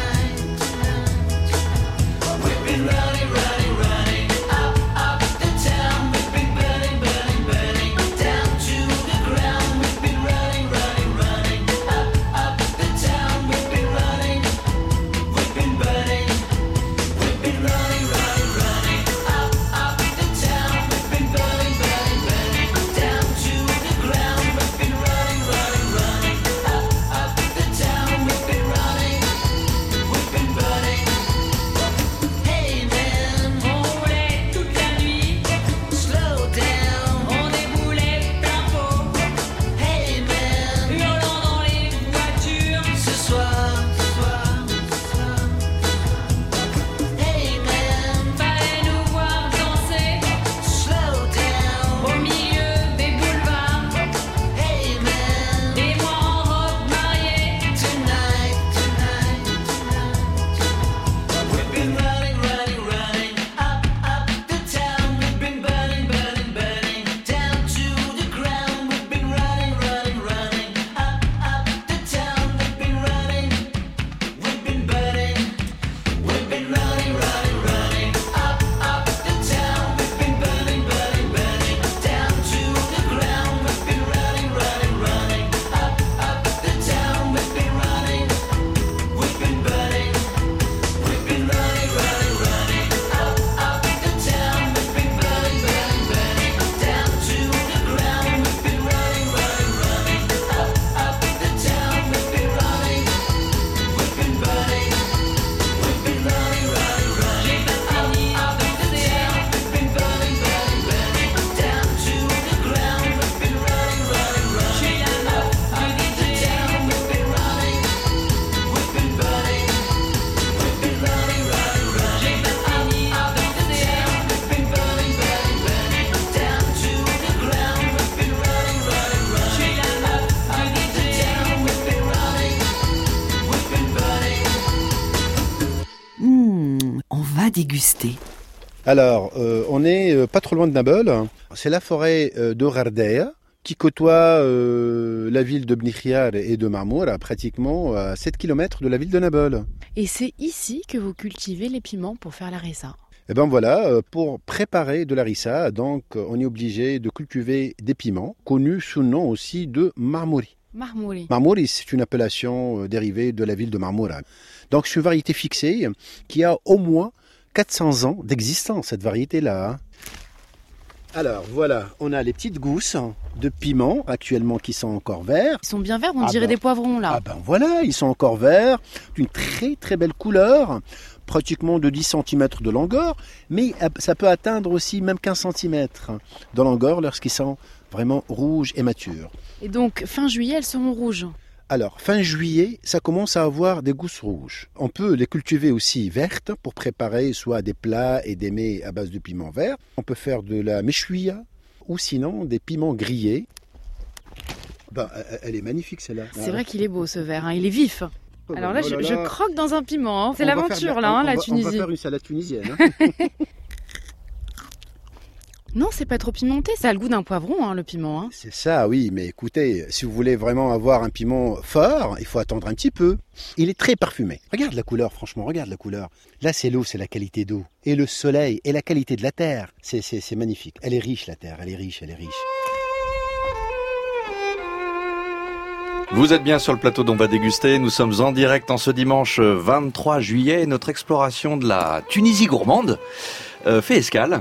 déguster. Alors, euh, on est euh, pas trop loin de Nabeul. C'est la forêt euh, de Ghardaya qui côtoie euh, la ville de Bni Khiar et de Marmour, à pratiquement à sept kilomètres de la ville de Nabeul. Et c'est ici que vous cultivez les piments pour faire la harissa. Et ben voilà, euh, pour préparer de l'harissa, donc euh, on est obligé de cultiver des piments, connus sous le nom aussi de marmouri. Marmouri. Marmouri, c'est une appellation euh, dérivée de la ville de Marmoura. Donc c'est une variété fixée qui a au moins quatre cents ans d'existence, cette variété-là. Hein. Alors voilà, on a les petites gousses de piments actuellement qui sont encore verts. Ils sont bien verts, on Ah dirait ben, des poivrons là. Ah ben voilà, ils sont encore verts, d'une très très belle couleur, pratiquement de dix centimètres de longueur, mais ça peut atteindre aussi même quinze centimètres de longueur lorsqu'ils sont vraiment rouges et matures. Et donc fin juillet, elles seront rouges. Alors, fin juillet, ça commence à avoir des gousses rouges. On peut les cultiver aussi vertes pour préparer soit des plats et des mets à base de piments verts. On peut faire de la méchouilla ou sinon des piments grillés. Ben, elle est magnifique celle-là. C'est vrai qu'il est beau ce verre, hein. Il est vif. Alors là, Oh là je, là. je croque dans un piment. Hein. C'est On va l'aventure faire- là, hein, on la va- Tunisie. On va faire une salade tunisienne. hein. Non, c'est pas trop pimenté, ça a le goût d'un poivron, hein, le piment. Hein. C'est ça, oui, mais écoutez, si vous voulez vraiment avoir un piment fort, il faut attendre un petit peu. Il est très parfumé. Regarde la couleur, franchement, regarde la couleur. Là, c'est l'eau, c'est la qualité d'eau. Et le soleil, et la qualité de la terre. C'est, c'est, c'est magnifique. Elle est riche, la terre, elle est riche, elle est riche. Vous êtes bien sur le plateau d'On va déguster. Nous sommes en direct en ce dimanche vingt-trois juillet. Notre exploration de la Tunisie gourmande euh, fait escale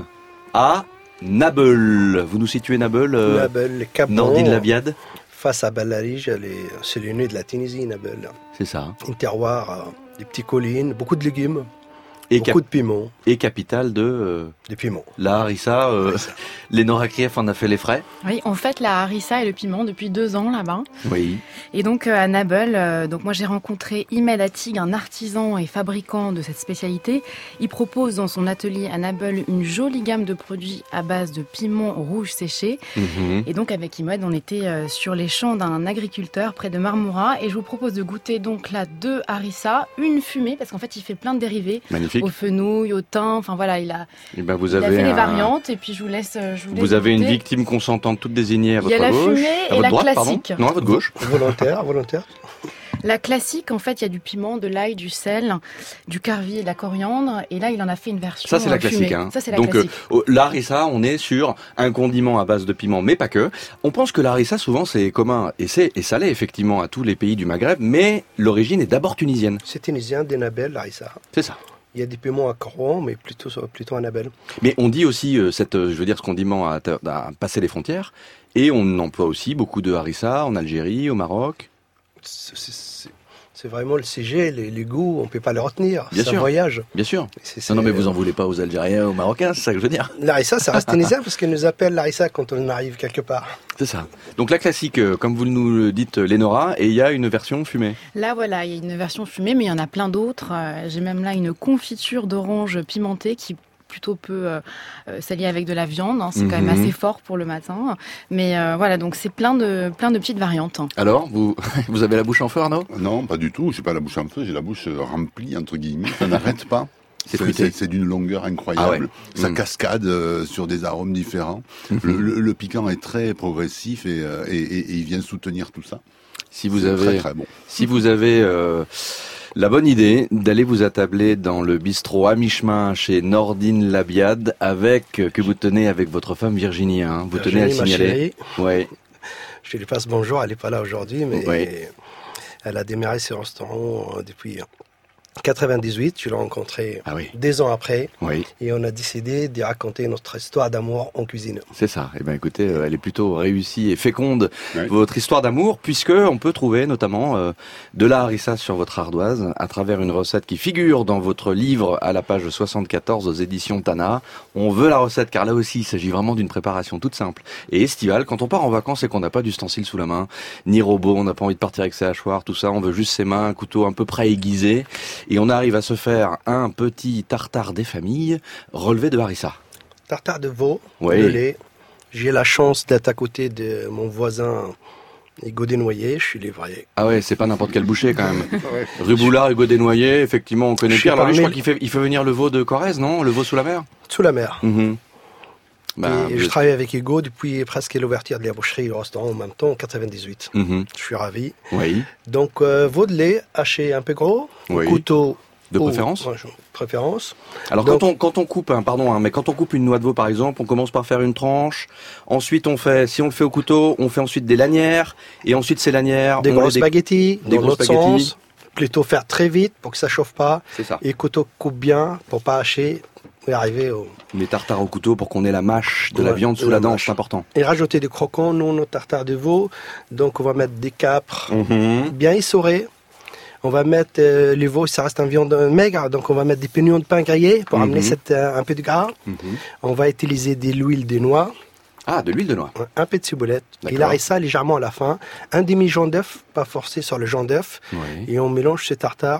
à Nabeul. Vous nous situez Nabeul, euh, Nabeul, les Capons, Nordine Labiad. Face à Ballarige, les- c'est le nez de la Tunisie, Nabeul. C'est ça. Un terroir, euh, des petites collines, beaucoup de légumes, Et beaucoup cap- de piments. Et capitale de euh, des piments. La harissa. Euh, Lénora Krief en a fait les frais. Oui, on fête la harissa et le piment depuis deux ans là-bas. Oui. Et donc euh, à Nabeul, euh, donc moi j'ai rencontré Imed Atig, un artisan et fabricant de cette spécialité. Il propose dans son atelier à Nabeul une jolie gamme de produits à base de piments rouges séchés. Mhm. Et donc avec Imed, on était euh, sur les champs d'un agriculteur près de Marmoura. Et je vous propose de goûter donc là deux harissa, une fumée parce qu'en fait il fait plein de dérivés. Magnifique. Au fenouil, au thym, enfin voilà, il a, Eh ben, vous il a avez fait les un- variantes. Et puis je vous laisse. euh, Je vous, laisse Vous avez une goûter. victime consentante toute désignée à Il y votre a la gauche. fumée à et votre la droite, classique. pardon. Non, à votre gauche. Volontaire, volontaire. La classique, en fait, il y a du piment, de l'ail, du sel, du carvi et de la coriandre. Et là, il en a fait une version Ça, c'est la euh, classique. fumée. Hein. Ça, c'est la Donc, classique. euh, la harissa, on est sur un condiment à base de piment, mais pas que. On pense que la harissa, souvent, c'est commun, et c'est et ça l'est effectivement à tous les pays du Maghreb, mais l'origine est d'abord tunisienne. C'est tunisien, des Nabeul, Larissa. C'est ça. Il y a des piments à Coron, mais plutôt, plutôt à Nabeul. Mais on dit aussi, euh, cette, euh, je veux dire, ce condiment a, a passé les frontières, et on emploie aussi beaucoup de harissa en Algérie, au Maroc. C'est- c'est- C'est vraiment le C G, les, les goûts, on ne peut pas les retenir. Bien C'est sûr. un voyage. Bien sûr. C'est- Non, non, mais c'est- vous en voulez pas aux Algériens, aux Marocains, c'est ça que je veux dire. Larissa, ça reste tunisien parce qu'ils nous appellent Larissa quand on arrive quelque part. C'est ça. Donc la classique, euh, comme vous nous le dites, Lénora, et il y a une version fumée. Là, voilà, il y a une version fumée, mais il y en a plein d'autres. Euh, J'ai même là une confiture d'orange pimentée qui plutôt peut euh, euh, s'allier avec de la viande. Hein. C'est quand même Mhm. assez fort pour le matin. Mais euh, voilà, donc c'est plein de, plein de petites variantes. hein. Alors, vous, vous avez la bouche en feu, Arnaud? Non, pas du tout. J'ai pas la bouche en feu. J'ai la bouche euh, remplie entre guillemets. Ça n'arrête pas. C'est C'est, fruité. c'est- c'est d'une longueur incroyable. Ah ouais. Ça Mm. cascade euh, sur des arômes différents. Mhm. Le, le- le piquant est très progressif et, euh, et, et- et il vient soutenir tout ça. Si vous C'est avez, très, très bon. si vous avez euh, la bonne idée d'aller vous attabler dans le bistrot à mi-chemin chez Nordine Labiad avec, euh, que vous tenez avec votre femme Virginie, hein, vous tenez à le Virginie, ma signaler. Ouais. Je lui passe bonjour, elle n'est pas là aujourd'hui, mais Ouais. elle a démarré ce restaurant euh, depuis quatre-vingt-dix-huit. Je l'ai rencontré Ah oui. deux ans après. Oui. Et on a décidé de raconter notre histoire d'amour en cuisine. C'est ça. Eh ben, écoutez, euh, elle est plutôt réussie et féconde, votre histoire d'amour, puisque on peut trouver notamment euh, de la harissa sur votre ardoise à travers une recette qui figure dans votre livre à la page soixante-quatorze aux éditions Tana. On veut la recette car là aussi, il s'agit vraiment d'une préparation toute simple et estivale. Quand on part en vacances et qu'on n'a pas d'ustensiles sous la main, ni robot, on n'a pas envie de partir avec ses hachoirs, tout ça, on veut juste ses mains, un couteau un peu près aiguisé, et on arrive à se faire un petit tartare des familles relevé de harissa. Tartare de veau, Oui. de lait. J'ai la chance d'être à côté de mon voisin Hugo Desnoyers, je suis livré. Ah ouais, c'est pas n'importe quel boucher quand même. Ouais. Rue Boulard, Hugo Desnoyers, effectivement, on connaît Pierre. Alors lui, je crois qu'il fait, il fait venir le veau de Corrèze, non? Le veau sous la mer? Sous la mer. Mmh. Bah, et je êtes... travaille avec Hugo depuis presque l'ouverture de la boucherie et le restaurant en même temps, en quatre-vingt-dix-huit. Mmh. Je suis ravi. Oui. Donc, euh, veau de lait haché un peu gros, oui. couteau de préférence. Au, préférence. Alors Donc, quand on quand on coupe, hein, pardon, hein, mais quand on coupe une noix de veau par exemple, on commence par faire une tranche. Ensuite, on fait, si on le fait au couteau, on fait ensuite des lanières et ensuite ces lanières, des on grosses des, spaghettis, des dans grosses l'autre spaghettis. sens. Plutôt faire très vite pour que ça chauffe pas. C'est ça. Et couteau coupe bien pour pas hacher. Et arriver au... Les tartares au couteau pour qu'on ait la mâche de ouais, la viande sous la, la dent, c'est important. Et rajouter des croquants, nous, nos tartares de veau. Donc, on va mettre des capres mmh. bien essorés. On va mettre euh, les veaux, ça reste une viande maigre, donc on va mettre des pignons de pain grillés pour mmh. amener cette, euh, un peu de gras. Mmh. On va utiliser de l'huile de noix. Ah, de l'huile de noix. Un peu de ciboulette. Il arrive ça légèrement à la fin. Un demi-jaune d'œuf, pas forcé sur le jaune d'œuf. Oui. Et on mélange ces tartares.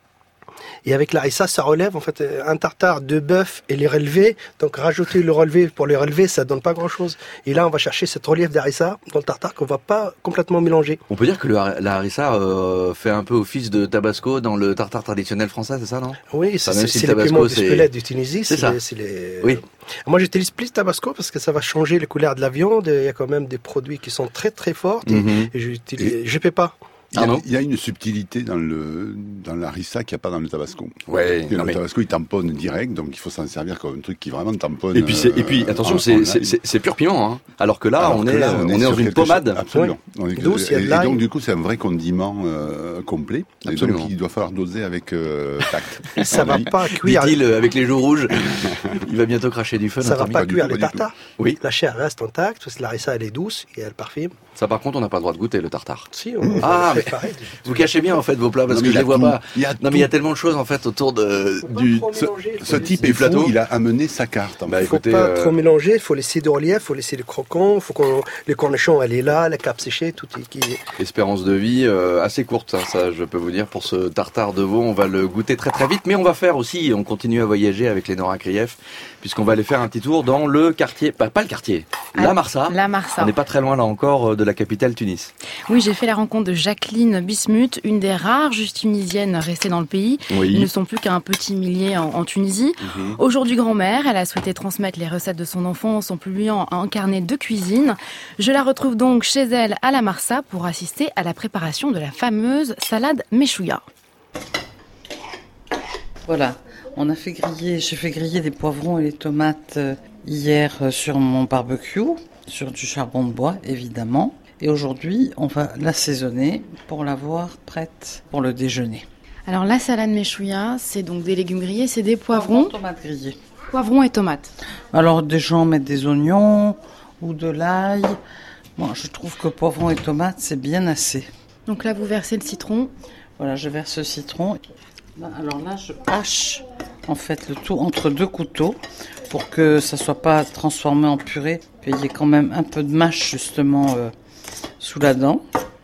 Et avec la harissa, ça relève en fait un tartare de bœuf et les relever. Donc rajouter le relevé pour les relever, ça donne pas grand chose. Et là, on va chercher cette relief d'harissa dans le tartare qu'on va pas complètement mélanger. On peut dire que le, la harissa euh, fait un peu office de tabasco dans le tartare traditionnel français, c'est ça, non? Oui, c'est, c'est, si c'est les piments du Spelette du Tunisie. C'est, c'est ça. Les, c'est les... Oui. Moi, j'utilise plus tabasco parce que ça va changer les couleurs de la viande. Il y a quand même des produits qui sont très très forts. Mm-hmm. Et, et, et je paie pas. Il y, a, il y a une subtilité dans le dans la harissa qu'il n'y a pas dans le tabasco. Ouais, le mais... tabasco il tamponne direct, donc il faut s'en servir comme un truc qui vraiment tamponne. Et puis c'est, et puis attention, euh, c'est, c'est, c'est, c'est pur piment, hein. Alors que là, Alors on, que est, là on, on est dans une pommade. Chose, absolument. Oui. On est, Douce, et, et donc du coup, c'est un vrai condiment euh, complet. Absolument. Et donc il doit falloir doser avec euh, tact. Ça va pas cuire. Dit-il avec les joues rouges. Il va bientôt cracher du feu. Ça va pas cuire les tartares. Oui. La chair reste intacte parce que la harissa elle est douce et elle parfume. Ça, par contre, on n'a pas le droit de goûter le tartare. Si, on ah, mais vous cachez bien en fait vos plats parce non, que je les vois tout. Pas. Non, mais il y a tellement de choses en fait autour de du. Ce, ce type est plateau. Il a amené sa carte. Il bah, ne faut écoutez, pas euh... trop mélanger. Il faut laisser de relief, il faut laisser les croquants, il faut qu'on les cornichons elle est là, la cape séchée, tout est qui. Espérance de vie euh, assez courte, ça, ça, je peux vous dire pour ce tartare de veau. On va le goûter très très vite, mais on va faire aussi. On continue à voyager avec les Nora Krief, puisqu'on va aller faire un petit tour dans le quartier, pas, pas le quartier, ah, la Marsa. La Marsa. On n'est pas très loin là encore de la capitale Tunis. Oui, j'ai fait la rencontre de Jacqueline Bismuth, une des rares justes tunisiennes restées dans le pays. Oui. Ils ne sont plus qu'un petit millier en, en Tunisie. Mm-hmm. Aujourd'hui grand-mère, elle a souhaité transmettre les recettes de son enfance en publiant un carnet de cuisine. Je la retrouve donc chez elle à la Marsa pour assister à la préparation de la fameuse salade meshouya. Voilà, on a fait griller, j'ai fait griller des poivrons et des tomates hier sur mon barbecue, sur du charbon de bois évidemment. Et aujourd'hui, on va l'assaisonner pour l'avoir prête pour le déjeuner. Alors la salade meshouya, c'est donc des légumes grillés, c'est des poivrons. Poivrons, tomates grillées. Poivrons et tomates. Alors des gens mettent des oignons ou de l'ail. Moi, je trouve que poivrons et tomates, c'est bien assez. Donc là, vous versez le citron. Voilà, je verse le citron. Alors là, je hache en fait le tout entre deux couteaux pour que ça soit pas transformé en purée. Qu'il y ait quand même un peu de mâche justement euh, sous la dent.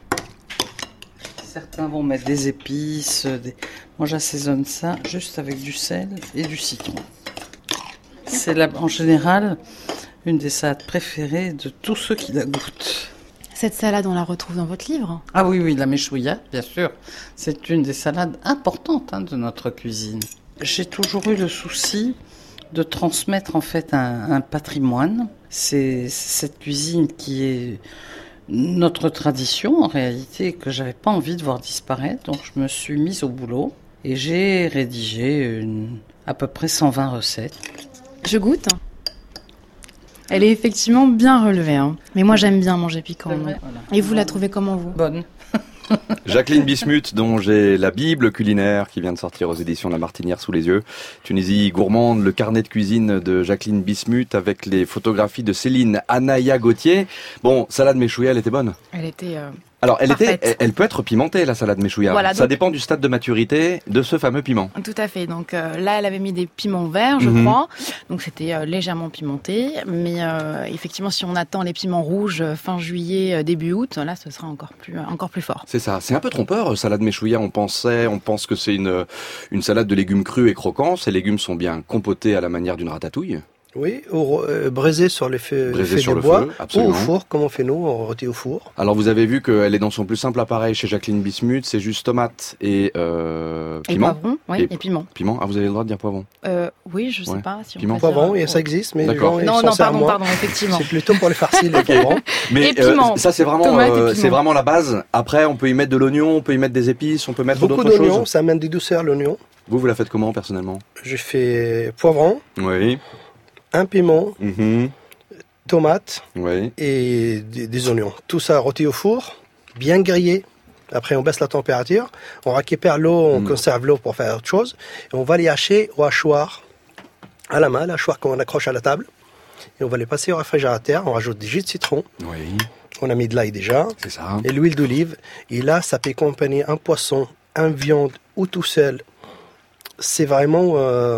Certains vont mettre des épices. Des... Moi, j'assaisonne ça juste avec du sel et du citron. C'est la... en général une des salades préférées de tous ceux qui la goûtent. Cette salade, on la retrouve dans votre livre? Ah oui, oui, la meshouya, bien sûr. C'est une des salades importantes hein, de notre cuisine. J'ai toujours eu le souci de transmettre en fait un, un patrimoine. C'est cette cuisine qui est notre tradition en réalité, que j'avais pas envie de voir disparaître. Donc je me suis mise au boulot et j'ai rédigé une, à peu près cent vingt recettes. Je goûte. Elle est effectivement bien relevée, hein. Mais moi j'aime bien manger piquant. Vrai, voilà. Et vous la trouvez comment vous? Bonne. Jacqueline Bismuth, dont j'ai la Bible culinaire qui vient de sortir aux éditions La Martinière sous les yeux. Tunisie gourmande, le carnet de cuisine de Jacqueline Bismuth avec les photographies de Céline Anaya Gauthier. Bon, salade meshouya, elle était bonne? Elle était... Euh... Alors, elle, était, elle, elle peut être pimentée, la salade meshouya. Voilà, ça donc... dépend du stade de maturité de ce fameux piment. Tout à fait. Donc euh, là, elle avait mis des piments verts, je mm-hmm. crois. Donc c'était euh, légèrement pimenté. Mais euh, effectivement, si on attend les piments rouges euh, fin juillet, euh, début août, là, ce sera encore plus, euh, encore plus fort. C'est ça. C'est un peu trompeur, salade meshouya. On pensait, on pense que c'est une, une salade de légumes crus et croquants. Ces légumes sont bien compotés à la manière d'une ratatouille. Oui, ou euh, braisé sur les feux, Braisé feux sur de le bois, feu, absolument. ou au four, comme on fait nous, on rôtit au four. Alors vous avez vu qu'elle est dans son plus simple appareil chez Jacqueline Bismuth, c'est juste tomate et euh, Et piment. poivron, oui, et, et piment. Piment, ah vous avez le droit de dire poivron. Euh, oui, je sais Ouais. pas si on Piment. peut dire- Poivron, et ça existe, mais les D'accord. gens, ils Non, s'en non, servent pardon, moins. pardon, effectivement. C'est plutôt pour les farcis, les poivrons. Mais Et piment. ça c'est vraiment, Tomate et euh, piment. c'est vraiment la base. Après on peut y mettre de l'oignon, on peut y mettre des épices, on peut mettre Beaucoup d'autres d'oignons, choses. ça amène des douceurs, l'oignon. Vous vous la faites comment personnellement? Je fais poivron, Oui. un piment, Mhm. tomate Oui. et des, des oignons. Tout ça rôti au four, bien grillé. Après, on baisse la température, on récupère l'eau, on Mm. conserve l'eau pour faire autre chose. Et on va les hacher au hachoir, à la main, la hachoir qu'on accroche à la table. Et on va les passer au réfrigérateur, on rajoute du jus de citron. Oui. On a mis de l'ail déjà. C'est ça. Et l'huile d'olive. Et là, ça peut accompagner un poisson, un viande ou tout seul. C'est vraiment... euh,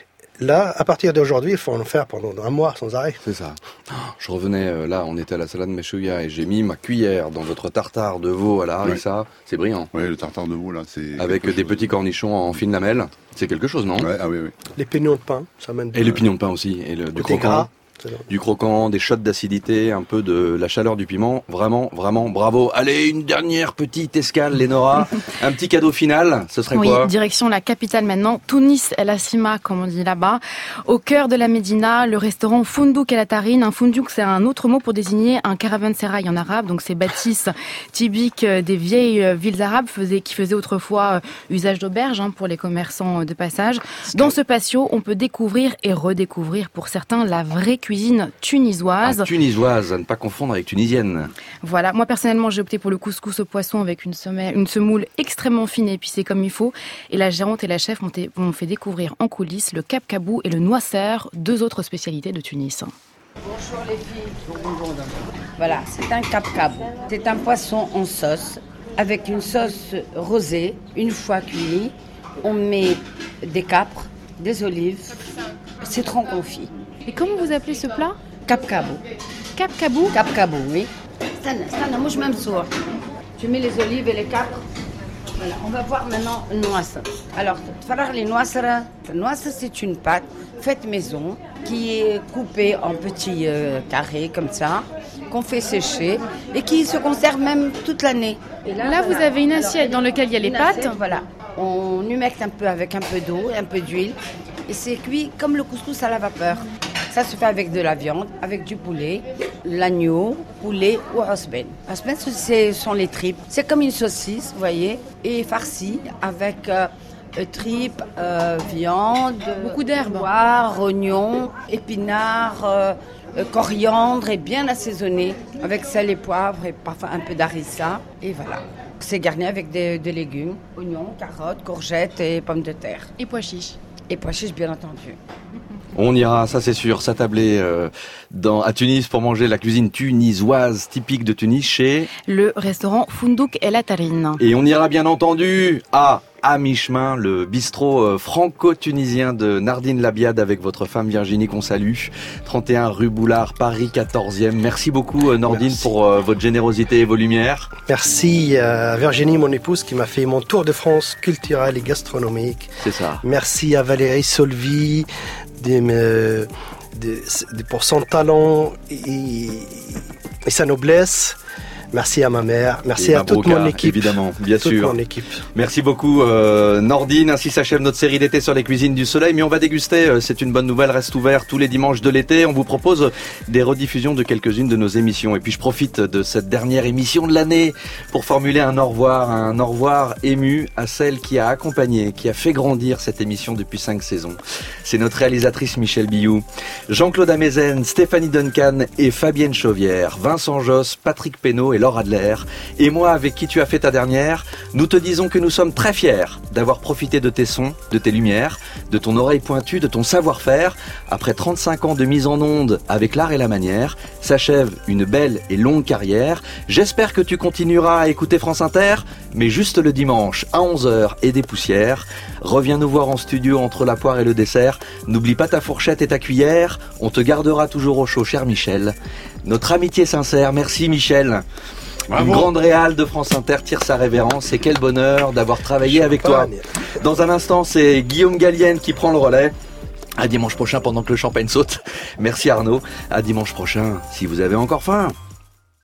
là, à partir d'aujourd'hui, il faut en faire pendant un mois sans arrêt. C'est ça. Je revenais euh, là, on était à la salade Meshuya et j'ai mis ma cuillère dans votre tartare de veau à la harissa. C'est brillant. Oui, le tartare de veau là, c'est... Avec quelque des chose. petits cornichons en fine lamelle. C'est quelque chose, non? Ouais, ah oui, oui. Les pignons de pain, ça amène... Et le pignon de pain aussi. Et le, du Côté croquant. gras. Du croquant, des shots d'acidité, un peu de la chaleur du piment. Vraiment, vraiment, bravo. Allez, une dernière petite escale, Lénora. Un petit cadeau final, ce serait Oui, quoi? direction la capitale maintenant, Tunis El Assima, comme on dit là-bas. Au cœur de la Médina, le restaurant Fundouk El Atarine. Un fundouk, c'est un autre mot pour désigner un caravansérail en arabe. Donc, ces bâtisses typiques des vieilles villes arabes faisaient, qui faisaient autrefois usage d'auberges hein, pour les commerçants de passage. Dans ce patio, on peut découvrir et redécouvrir pour certains la vraie cuisine tunisoise. Ah, tunisoise, à ne pas confondre avec tunisienne. Voilà, moi personnellement j'ai opté pour le couscous au poisson avec une, semelle, une semoule extrêmement fine et épicée comme il faut. Et la gérante et la chef m'ont, t- m'ont fait découvrir en coulisses le kabkabou et le noisser, deux autres spécialités de Tunis. Bonjour les filles. Voilà, c'est un kabkabou. C'est un poisson en sauce avec une sauce rosée. Une fois cuit, on met des capres, des olives, citron confit. Et comment vous appelez ce plat? Kabkabou. Kabkabou? Kabkabou, oui. استنى استنى مش ممسوح. Tu mets les olives et les capres. Voilà, on va voir maintenant le noisser. Alors, تفرغ les noissera. Le noisser, c'est une pâte faite maison qui est coupée en petits euh, carrés comme ça, qu'on fait sécher et qui se conserve même toute l'année. Et Là, vous avez une assiette dans laquelle il y a les une pâtes. assiette, voilà. On humecte un peu avec un peu d'eau, un peu d'huile. Et c'est cuit comme le couscous à la vapeur. Ça se fait avec de la viande, avec du poulet, l'agneau, poulet ou osben. Osben, ce sont les tripes. C'est comme une saucisse, vous voyez, et farci avec euh, tripes, euh, viande, beaucoup d'herbes, poires, oignons, épinards, euh, euh, coriandre et bien assaisonné avec sel et poivre et parfois un peu d'harissa. Et voilà. C'est garni avec des, des légumes, oignons, carottes, courgettes et pommes de terre. Et pois chiches. Et pois chiches, bien entendu. On ira, ça c'est sûr, s'attabler euh, dans, à Tunis pour manger la cuisine tunisoise typique de Tunis chez... Le restaurant Fundouk El Atarine. Et on ira bien entendu à à mi-chemin, le bistrot euh, franco-tunisien de Nardine Labiade avec votre femme Virginie qu'on salue. trente et un rue Boulard, Paris quatorzième. Merci beaucoup euh, Nordine Merci. pour euh, votre générosité et vos lumières. Merci à Virginie, mon épouse, qui m'a fait mon tour de France culturel et gastronomique. C'est ça. Merci à Valérie Solvi des, euh, des- des- pour son talent et, et sa noblesse. Merci à ma mère. Merci Et à toute Mabrouka, mon équipe. évidemment, bien toute sûr. mon équipe. Merci beaucoup euh, Nordine, ainsi s'achève notre série d'été sur les cuisines du soleil, mais on va déguster, euh, c'est une bonne nouvelle, reste ouvert tous les dimanches de l'été, on vous propose des rediffusions de quelques-unes de nos émissions, et puis je profite de cette dernière émission de l'année pour formuler un au revoir, un au revoir ému à celle qui a accompagné, qui a fait grandir cette émission depuis cinq saisons. C'est notre réalisatrice Michel Billou, Jean-Claude Amezen, Stéphanie Duncan et Fabienne Chauvière, Vincent Josse, Patrick Pénaud et Laure Adler, et moi avec qui tu as fait ta dernière, nous te disons que nous sommes très fiers d'avoir profité de tes sons, de tes lumières, de ton oreille pointue, de ton savoir-faire. Après trente-cinq ans de mise en onde avec l'art et la manière, s'achève une belle et longue carrière. J'espère que tu continueras à écouter France Inter, mais juste le dimanche à onze heures et des poussières. Reviens nous voir en studio entre la poire et le dessert. N'oublie pas ta fourchette et ta cuillère. On te gardera toujours au chaud, cher Michel. Notre amitié sincère. Merci Michel. Bravo. Une grande réale de France Inter tire sa révérence et quel bonheur d'avoir travaillé avec toi. Dans un instant, c'est Guillaume Gallienne qui prend le relais. À dimanche prochain pendant que le champagne saute. Merci Arnaud. À dimanche prochain si vous avez encore faim.